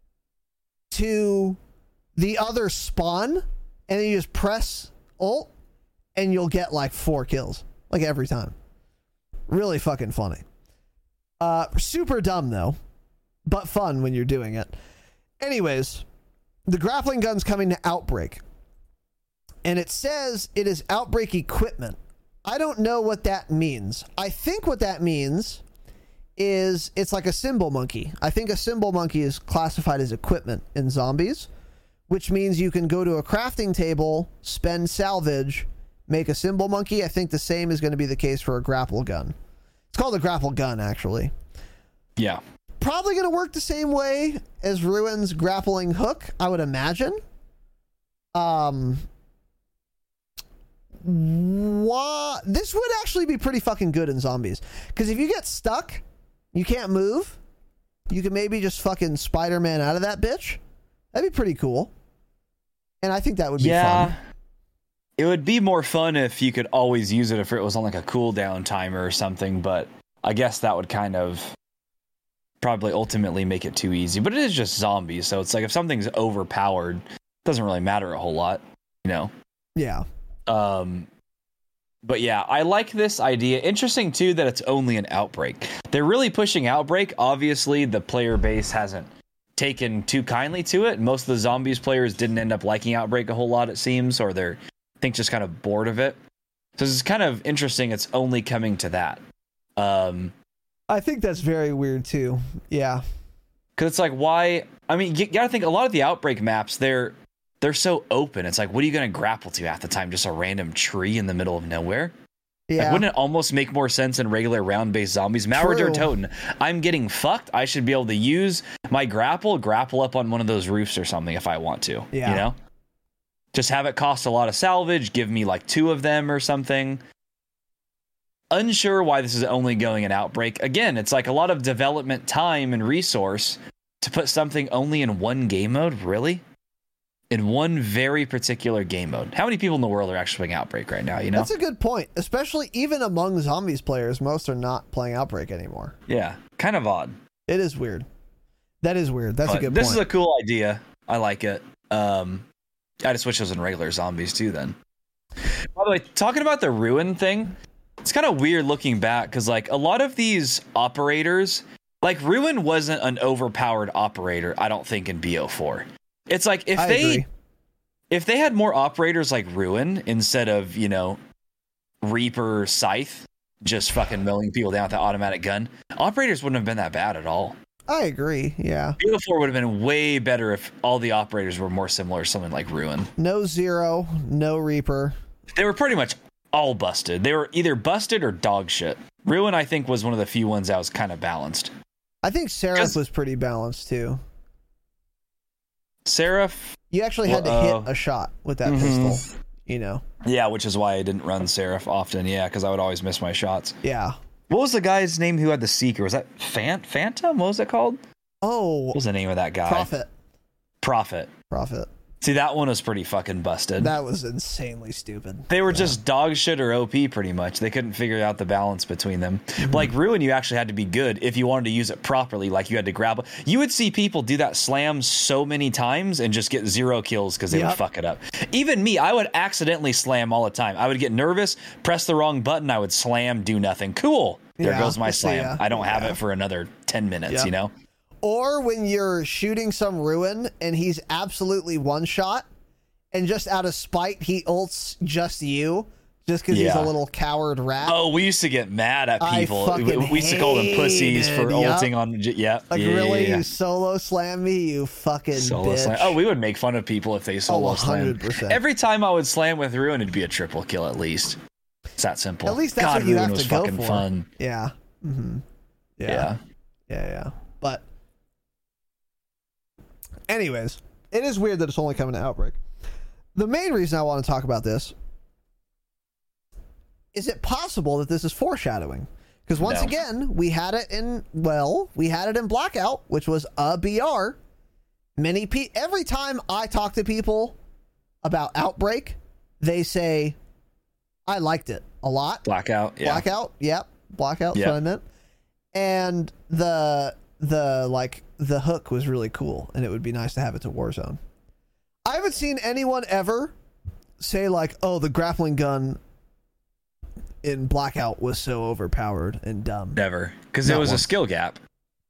to the other spawn, and then you just press ult, and you'll get like four kills, like every time. Really fucking funny. Uh, super dumb though, but fun when you're doing it. Anyways, the grappling gun's coming to Outbreak, and it says it is Outbreak equipment. I don't know what that means. I think what that means is it's like a symbol monkey. I think a symbol monkey is classified as equipment in zombies, which means you can go to a crafting table, spend salvage, make a symbol monkey. I think the same is going to be the case for a grapple gun. It's called a grapple gun, actually. Yeah. probably going to work the same way as Ruin's grappling hook, I would imagine. Um, wha- this would actually be pretty fucking good in zombies. Because if you get stuck, you can't move, you can maybe just fucking Spider-Man out of that bitch. That'd be pretty cool. And I think that would be yeah, fun. It would be more fun if you could always use it if it was on like a cooldown timer or something, but I guess that would kind of probably ultimately make it too easy. But it is just zombies, so it's like if something's overpowered, it doesn't really matter a whole lot, you know? Yeah. Um, but yeah, I like this idea. Interesting, too, that it's only an Outbreak. They're really pushing Outbreak. Obviously, the player base hasn't taken too kindly to it. Most of the zombies players didn't end up liking Outbreak a whole lot, it seems, or they're, I think, just kind of bored of it. So it's kind of interesting it's only coming to that. Um, I think that's very weird, too. Yeah. Because it's like, why? I mean, you gotta think, a lot of the Outbreak maps, they're they're so open. It's like, what are you going to grapple to half the time? Just a random tree in the middle of nowhere? Yeah. Like, wouldn't it almost make more sense in regular round-based zombies? Mauer der Toten, I'm getting fucked. I should be able to use my grapple, grapple up on one of those roofs or something if I want to. Yeah. You know? Just have it cost a lot of salvage, give me like two of them or something. Unsure why this is only going in Outbreak. Again, it's like a lot of development time and resource to put something only in one game mode, really? In one very particular game mode. How many people in the world are actually playing Outbreak right now, you know? That's a good point. Especially even among zombies players, most are not playing Outbreak anymore. Yeah, kind of odd. It is weird. That is weird. That's but a good this point. This is a cool idea. I like it. Um, I just wish it was in regular zombies too then. By the way, talking about the Ruin thing, it's kind of weird looking back because like a lot of these operators, like Ruin wasn't an overpowered operator, I don't think, in B O four. It's like if I they agree. if they had more operators like Ruin instead of, you know, Reaper, Scythe, just fucking mowing people down with that automatic gun, operators wouldn't have been that bad at all. I agree, yeah. B O four would have been way better if all the operators were more similar to something like Ruin. No Zero, no Reaper. They were pretty much all busted. They were either busted or dog shit. Ruin, I think, was one of the few ones that was kind of balanced. I think Seraph was pretty balanced too. Seraph, you actually had uh, to hit a shot with that mm-hmm. pistol, you know. Yeah, which is why I didn't run Seraph often. Yeah, because I would always miss my shots. Yeah. What was the guy's name who had the Seeker? Was that Phant- Phantom? What was that called? Oh, what was the name of that guy? Prophet. Prophet. Prophet. See, that one was pretty fucking busted. That was insanely stupid. They were yeah. just dog shit or O P pretty much. They couldn't figure out the balance between them. Mm-hmm. But like Ruin, you actually had to be good if you wanted to use it properly. Like you had to grab. You would see people do that slam so many times and just get zero kills because they yep. would fuck it up. Even me, I would accidentally slam all the time. I would get nervous, press the wrong button, I would slam, do nothing. Cool. There yeah, goes my slam. yeah. I don't have yeah. it for another ten minutes, yep. you know? Or when you're shooting some Ruin and he's absolutely one shot. And just out of spite, he ults just you, just because yeah. he's a little coward rat. Oh, we used to get mad at people. I We, we used to call them pussies for yep. ulting on. Yeah, like yeah, really, yeah, yeah. you solo slam me, you fucking solo bitch. slam. Oh, we would make fun of people if they solo oh, slam. Every time I would slam with Ruin, it'd be a triple kill at least. It's that simple. At least that's God, what you Ruin have was to go fucking for. fun. Yeah. Mm-hmm. Yeah. Yeah. Yeah. Yeah. But, anyways, it is weird that it's only coming to Outbreak. The main reason I want to talk about this is it possible that this is foreshadowing? Because once No. again, we had it in, well, we had it in Blackout, which was a B R. Many pe- every time I talk to people about Outbreak, they say, I liked it a lot. Blackout. Yeah. Blackout. Yep. Blackout's Yep. what I meant. And the, the, like, the hook was really cool, and it would be nice to have it to Warzone. I haven't seen anyone ever say like, oh, the grappling gun in Blackout was so overpowered and dumb. Never. Because there was once. a skill gap.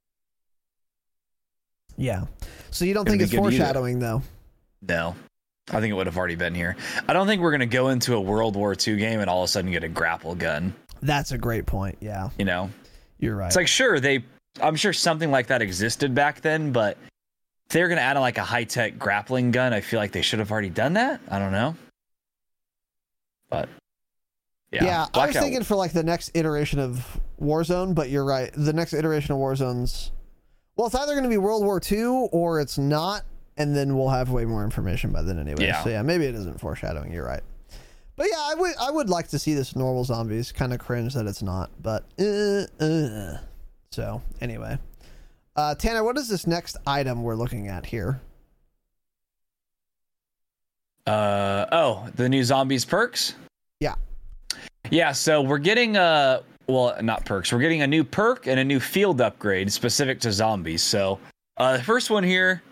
Yeah. So you don't Couldn't think be it's good either. foreshadowing, though? No. I think it would have already been here. I don't think we're going to go into a World War Two game and all of a sudden get a grapple gun. That's a great point. Yeah. You know? You're right. It's like, sure, they, I'm sure something like that existed back then, but if they're going to add on like a high-tech grappling gun, I feel like they should have already done that. I don't know. But, yeah. Yeah, I was Blackout. thinking for like the next iteration of Warzone, but you're right. The next iteration of Warzone's... Well, it's either going to be World War Two or it's not, and then we'll have way more information by then anyway. Yeah. So yeah, maybe it isn't foreshadowing. You're right. But yeah, I would I would like to see this normal zombies. Kind of cringe that it's not, but uh, uh. So anyway, uh, Tanner, what is this next item we're looking at here? Uh oh, the new zombies perks. Yeah, yeah. So we're getting uh well, not perks. We're getting a new perk and a new field upgrade specific to zombies. So uh, the first one here.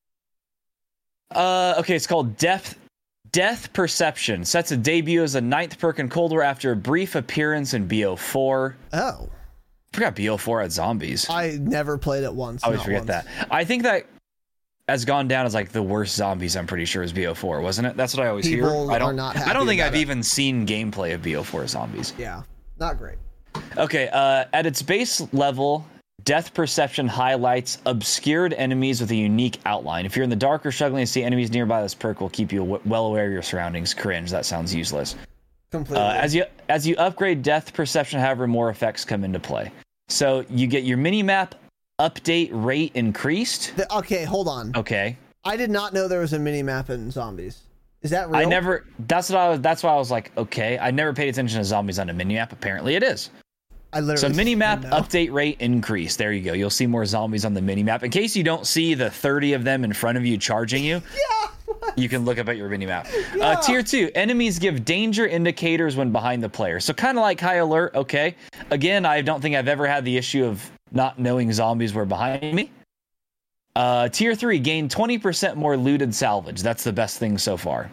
Uh, okay, it's called Death. Death Perception sets a debut as a ninth perk in Cold War after a brief appearance in B O four. Oh. I forgot B O four had zombies. I never played it once. I always forget once. that. I think that has gone down as like the worst zombies, I'm pretty sure, is B O four, wasn't it? That's what I always People hear. I don't, are not I don't think I've it. even seen gameplay of B O four zombies. Yeah, not great. Okay, uh, at its base level, Death Perception highlights obscured enemies with a unique outline. If you're in the dark or struggling to see enemies nearby, this perk will keep you w- well aware of your surroundings. Cringe. That sounds useless. Completely. Uh, as you as you upgrade Death Perception, however, more effects come into play. So you get your minimap update rate increased. The, okay, hold on. Okay. I did not know there was a mini map in zombies. Is that real? I never. That's what I was. That's why I was like, okay. I never paid attention to zombies on a minimap. Apparently, it is. I literally so minimap know. update rate increase. There you go. You'll see more zombies on the minimap. In case you don't see the thirty of them in front of you charging you, yeah, you can look up at your minimap. Yeah. Uh, tier two, enemies give danger indicators when behind the player. So kind of like High Alert. Okay. Again, I don't think I've ever had the issue of not knowing zombies were behind me. Uh, tier three, gain twenty percent more looted salvage. That's the best thing so far.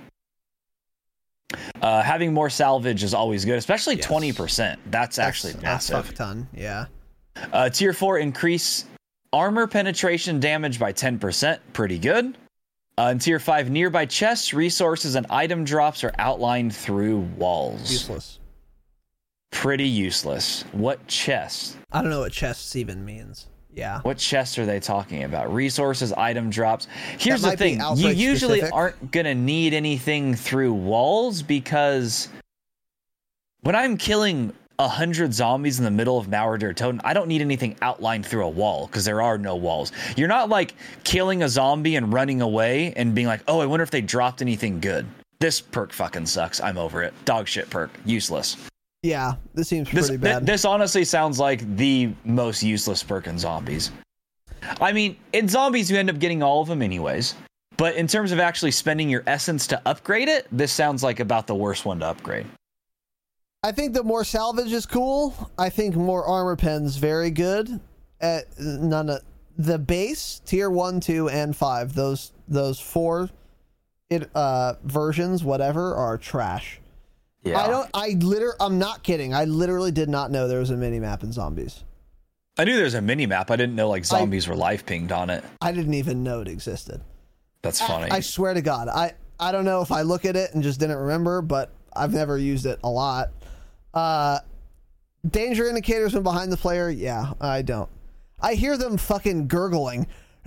Uh, having more salvage is always good, especially yes. twenty percent. That's, that's actually massive. A fuck ton, yeah. Uh, tier four, increase armor penetration damage by ten percent. Pretty good. Uh, in tier five, nearby chests, resources, and item drops are outlined through walls. Useless. Pretty useless. What chests? I don't know what chests even means. Yeah. What chests are they talking about? Resources, item drops. Here's the thing. You usually specific. aren't going to need anything through walls because when I'm killing a hundred zombies in the middle of Maurder Totem, I don't need anything outlined through a wall because there are no walls. You're not like killing a zombie and running away and being like, oh, I wonder if they dropped anything good. This perk fucking sucks. I'm over it. Dog shit perk. Useless. Yeah, this seems this, pretty bad. Th- this honestly sounds like the most useless perk in zombies. I mean, in zombies, you end up getting all of them anyways. But in terms of actually spending your essence to upgrade it, this sounds like about the worst one to upgrade. I think the more salvage is cool. I think more armor pens very good. At none of the base tier one, two, and five. Those those four it uh versions, whatever, are trash. Yeah. I don't. I literally. I'm not kidding. I literally did not know there was a mini map in zombies. I knew there was a mini map. I didn't know like zombies I, were live pinged on it. I didn't even know it existed. That's funny. I, I swear to God. I I don't know if I look at it and just didn't remember, but I've never used it a lot. Uh, danger indicators when behind the player. Yeah, I don't. I hear them fucking gurgling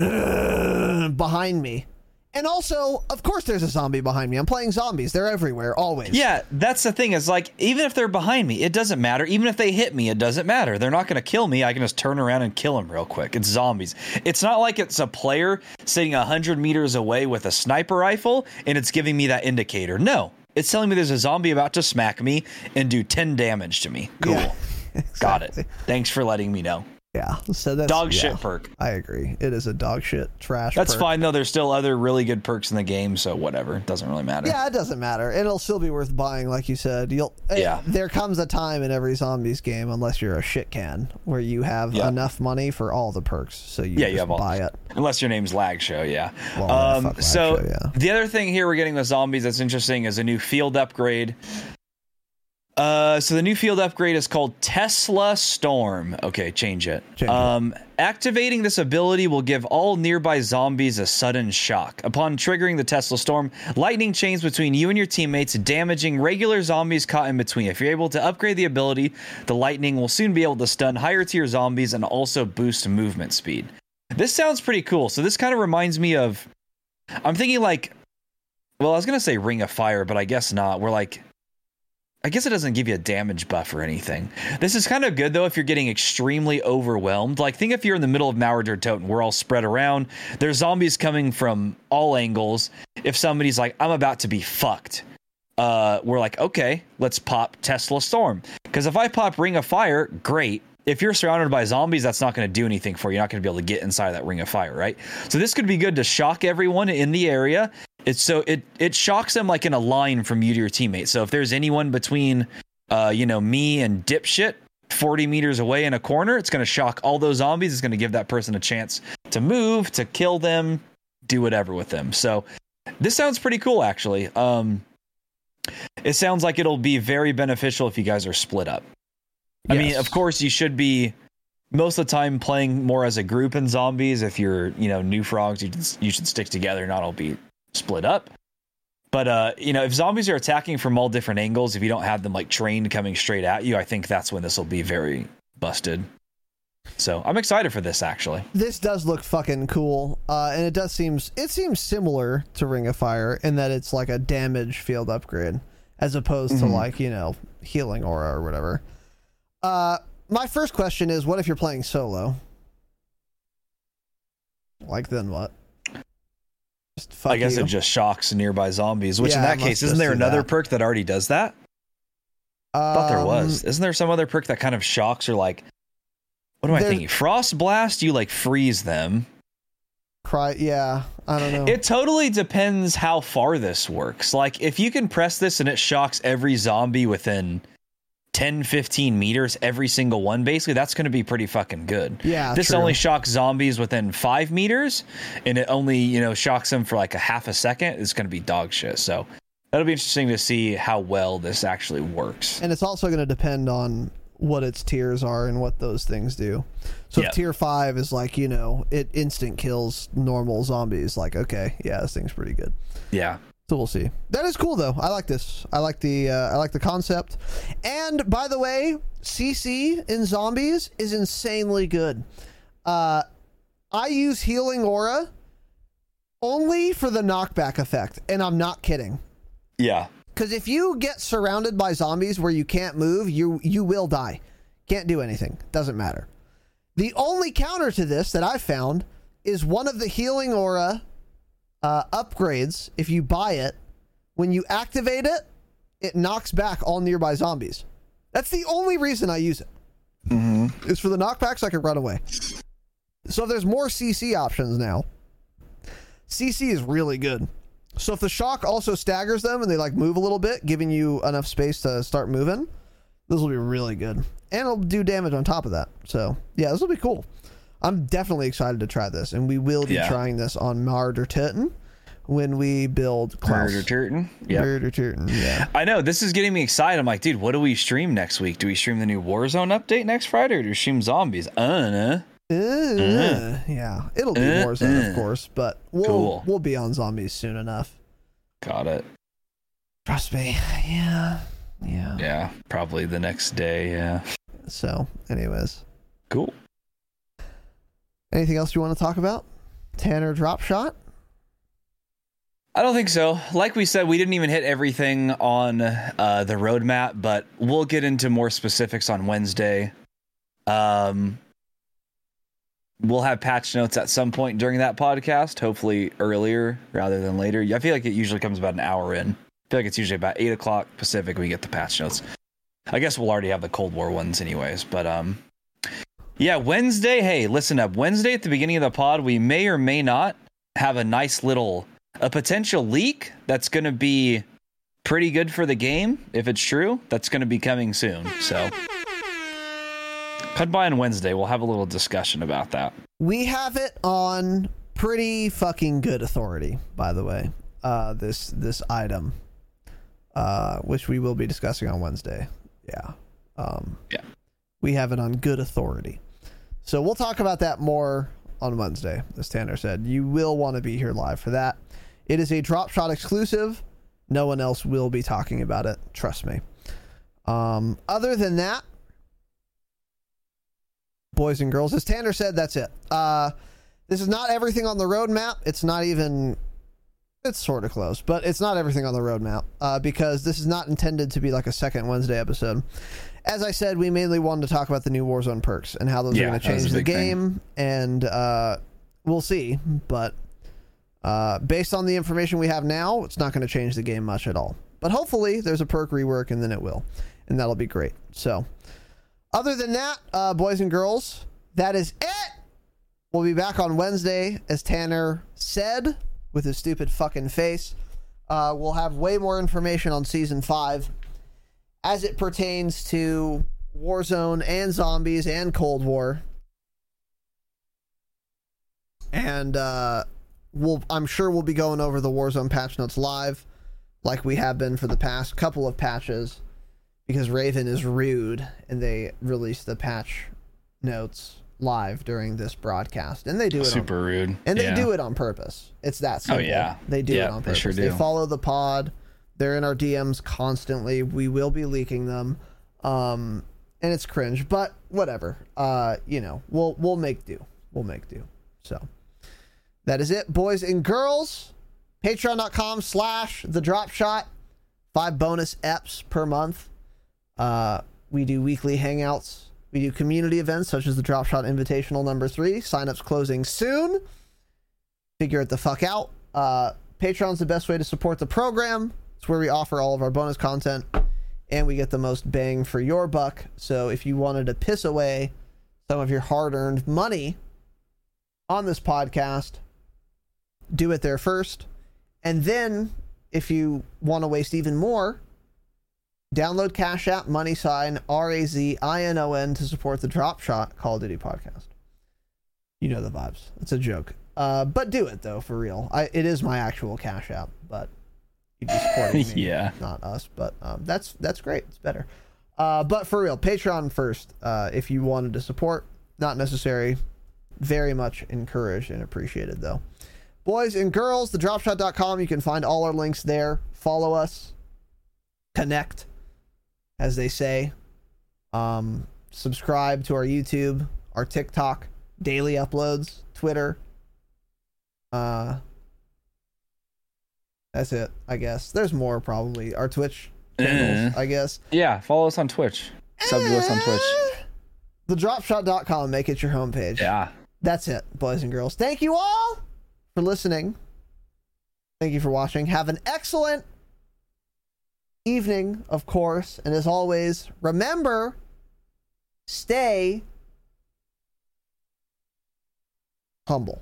behind me. And also, of course, there's a zombie behind me. I'm playing zombies. They're everywhere, always. Yeah, that's the thing. Is like, even if they're behind me, it doesn't matter. Even if they hit me, it doesn't matter. They're not going to kill me. I can just turn around and kill them real quick. It's zombies. It's not like it's a player sitting one hundred meters away with a sniper rifle, and it's giving me that indicator. No, it's telling me there's a zombie about to smack me and do ten damage to me. Cool. Yeah, exactly. Got it. Thanks for letting me know. Yeah, so that's dog yeah, shit perk. I agree. It is a dog shit trash. That's perk. fine though. There's still other really good perks in the game, so whatever. It doesn't really matter. Yeah, it doesn't matter. It'll still be worth buying, like you said. You'll. Yeah. It, there comes a time in every zombies game, unless you're a shit can, where you have yeah. enough money for all the perks, so you yeah, just you have all, buy it. Unless your name's Lag Show, yeah. Well, um, Lag so Show, yeah. The other thing here we're getting with zombies that's interesting is a new field upgrade. Uh, so the new field upgrade is called Tesla Storm. Okay, change it. Change um, it. Activating this ability will give all nearby zombies a sudden shock. Upon triggering the Tesla Storm, lightning chains between you and your teammates, damaging regular zombies caught in between. If you're able to upgrade the ability, the lightning will soon be able to stun higher tier zombies and also boost movement speed. This sounds pretty cool. So this kind of reminds me of, I'm thinking like, well, I was going to say Ring of Fire, but I guess not. We're like, I guess it doesn't give you a damage buff or anything. This is kind of good, though, if you're getting extremely overwhelmed. Like, think if you're in the middle of Mauer Toten, we're all spread around. There's zombies coming from all angles. If somebody's like, I'm about to be fucked, uh, we're like, okay, let's pop Tesla Storm. Because if I pop Ring of Fire, great. If you're surrounded by zombies, that's not going to do anything for you. You're not going to be able to get inside of that Ring of Fire, right? So this could be good to shock everyone in the area. It's so it it shocks them like in a line from you to your teammates. So if there's anyone between, uh, you know, me and dipshit forty meters away in a corner, it's going to shock all those zombies. It's going to give that person a chance to move, to kill them, do whatever with them. So this sounds pretty cool, actually. Um, it sounds like it'll be very beneficial if you guys are split up. I yes. mean, of course, you should be most of the time playing more as a group in zombies. If you're, you know, new frogs, you, you should stick together, not all be split up. But uh you know, if zombies are attacking from all different angles, if you don't have them like trained coming straight at you, I think that's when this will be very busted. So I'm excited for this, actually. This does look fucking cool, uh and it does seems it seems similar to Ring of Fire in that it's like a damage field upgrade as opposed mm-hmm. to like, you know, healing aura or whatever. Uh my first question is, what if you're playing solo? Like, then what? I guess you. It just shocks nearby zombies, which yeah, in that case, isn't there another that. perk that already does that? Um, I thought there was. Isn't there some other perk that kind of shocks or like, what am I thinking? Frost Blast, you like freeze them. Cry, yeah, I don't know. It totally depends how far this works. Like, if you can press this and it shocks every zombie within ten, fifteen meters, every single one, basically, that's going to be pretty fucking good. Yeah, this true. only shocks zombies within five meters, and it only, you know, shocks them for like a half a second. It's going to be dog shit. So that'll be interesting to see how well this actually works. And it's also going to depend on what its tiers are and what those things do. So yep. if tier five is like, you know, it instant kills normal zombies, like, okay, yeah, this thing's pretty good. Yeah. So we'll see. That is cool, though. I like this. I like the uh, I like the concept. And by the way, C C in zombies is insanely good. Uh, I use Healing Aura only for the knockback effect, and I'm not kidding. Yeah. Because if you get surrounded by zombies where you can't move, you you will die. Can't do anything. Doesn't matter. The only counter to this that I've found is one of the Healing Aura Uh, upgrades. If you buy it, when you activate it, it knocks back all nearby zombies. That's the only reason I use it. Mm-hmm. Is for the knockbacks I can run away. So there's more C C options now. C C is really good. So if the shock also staggers them and they like move a little bit, giving you enough space to start moving, this will be really good. And it'll do damage on top of that. So yeah, this will be cool. I'm definitely excited to try this, and we will be yeah. trying this on Mauer Toten when we build Klaus. Mauer Toten? Yeah. Mauer Toten, yeah. I know, this is getting me excited. I'm like, dude, what do we stream next week? Do we stream the new Warzone update next Friday, or do we stream zombies? Uh, uh, uh, uh. Yeah, it'll be uh, Warzone, uh. of course, but we'll, cool. we'll be on zombies soon enough. Got it. Trust me, yeah, yeah. Yeah, probably the next day, yeah. So, anyways. Cool. Anything else you want to talk about? Tanner drop shot? I don't think so. Like we said, we didn't even hit everything on uh, the roadmap, but we'll get into more specifics on Wednesday. Um, we'll have patch notes at some point during that podcast, hopefully earlier rather than later. I feel like it usually comes about an hour in. I feel like it's usually about eight o'clock Pacific we get the patch notes. I guess we'll already have the Cold War ones anyways, but um. Yeah, Wednesday, hey, listen up. Wednesday at the beginning of the pod, we may or may not have a nice little, a potential leak that's going to be pretty good for the game. If it's true, that's going to be coming soon. So come by on Wednesday. We'll have a little discussion about that. We have it on pretty fucking good authority, by the way, uh, this this item, uh, which we will be discussing on Wednesday. Yeah. Um, yeah. We have it on good authority. So we'll talk about that more on Wednesday, as Tanner said. You will want to be here live for that. It is a Drop Shot exclusive. No one else will be talking about it. Trust me. Um, other than that, boys and girls, as Tanner said, that's it. Uh, this is not everything on the roadmap. It's not even... It's sort of close, but it's not everything on the roadmap uh, because this is not intended to be like a second Wednesday episode. As I said, we mainly wanted to talk about the new Warzone perks and how those Yeah, are going to that was change a the big game, thing. and uh, we'll see. But uh, based on the information we have now, it's not going to change the game much at all. But hopefully, there's a perk rework, and then it will, and that'll be great. So, other than that, uh, boys and girls, that is it. We'll be back on Wednesday, as Tanner said, with his stupid fucking face. Uh, we'll have way more information on Season five as it pertains to Warzone and Zombies and Cold War. And uh, we'll, I'm sure we'll be going over the Warzone patch notes live, like we have been for the past couple of patches, because Raven is rude, and they release the patch notes live during this broadcast, and they do it super on, rude, and they yeah. do it on purpose. It's that simple. Oh yeah, they do yeah, it on they purpose. sure They do. follow the pod. They're in our D Ms constantly. We will be leaking them, um, and it's cringe, but whatever. Uh, you know, we'll we'll make do. We'll make do. So that is it, boys and girls. Patreon dot com slash the drop shot. Five bonus eps per month. Uh, we do weekly hangouts. We do community events such as the Drop Shot Invitational number three. Sign-ups closing soon. Figure it the fuck out. Uh, Patreon's the best way to support the program. It's where we offer all of our bonus content, and we get the most bang for your buck. So if you wanted to piss away some of your hard-earned money on this podcast, do it there first. And then, if you want to waste even more, download Cash App, money sign, R A Z I N O N to support the Drop Shot Call of Duty podcast. You know the vibes. It's a joke. Uh, but do it, though, for real. I, it is my actual Cash App, but you'd be supporting me, Yeah. not us. But um, that's that's great. It's better. Uh, but for real, Patreon first, uh, if you wanted to support. Not necessary. Very much encouraged and appreciated, though. Boys and girls, the drop shot dot com. You can find all our links there. Follow us. Connect, as they say. Um, subscribe to our YouTube, our TikTok, daily uploads, Twitter. Uh, that's it, I guess. There's more, probably. Our Twitch channels, Uh, I guess. Yeah, follow us on Twitch. Sub to us on Twitch. the drop shot dot com. Make it your homepage. Yeah. That's it, boys and girls. Thank you all for listening. Thank you for watching. Have an excellent evening, of course. And as always, remember, stay humble.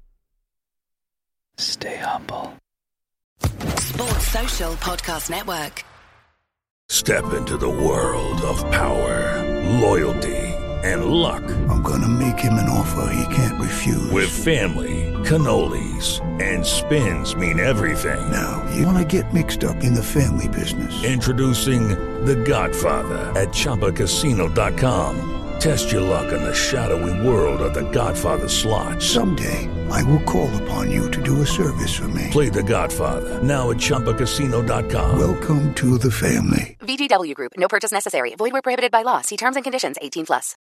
Stay humble. Sports Social Podcast Network. Step into the world of power, loyalty, and luck. I'm gonna make him an offer he can't refuse. With family, cannolis, and spins mean everything. Now, you wanna get mixed up in the family business. Introducing The Godfather at Chumba Casino dot com. Test your luck in the shadowy world of The Godfather slot. Someday, I will call upon you to do a service for me. Play The Godfather now at Chumba Casino dot com. Welcome to the family. V G W Group. No purchase necessary. Void where prohibited by law. See terms and conditions. eighteen plus.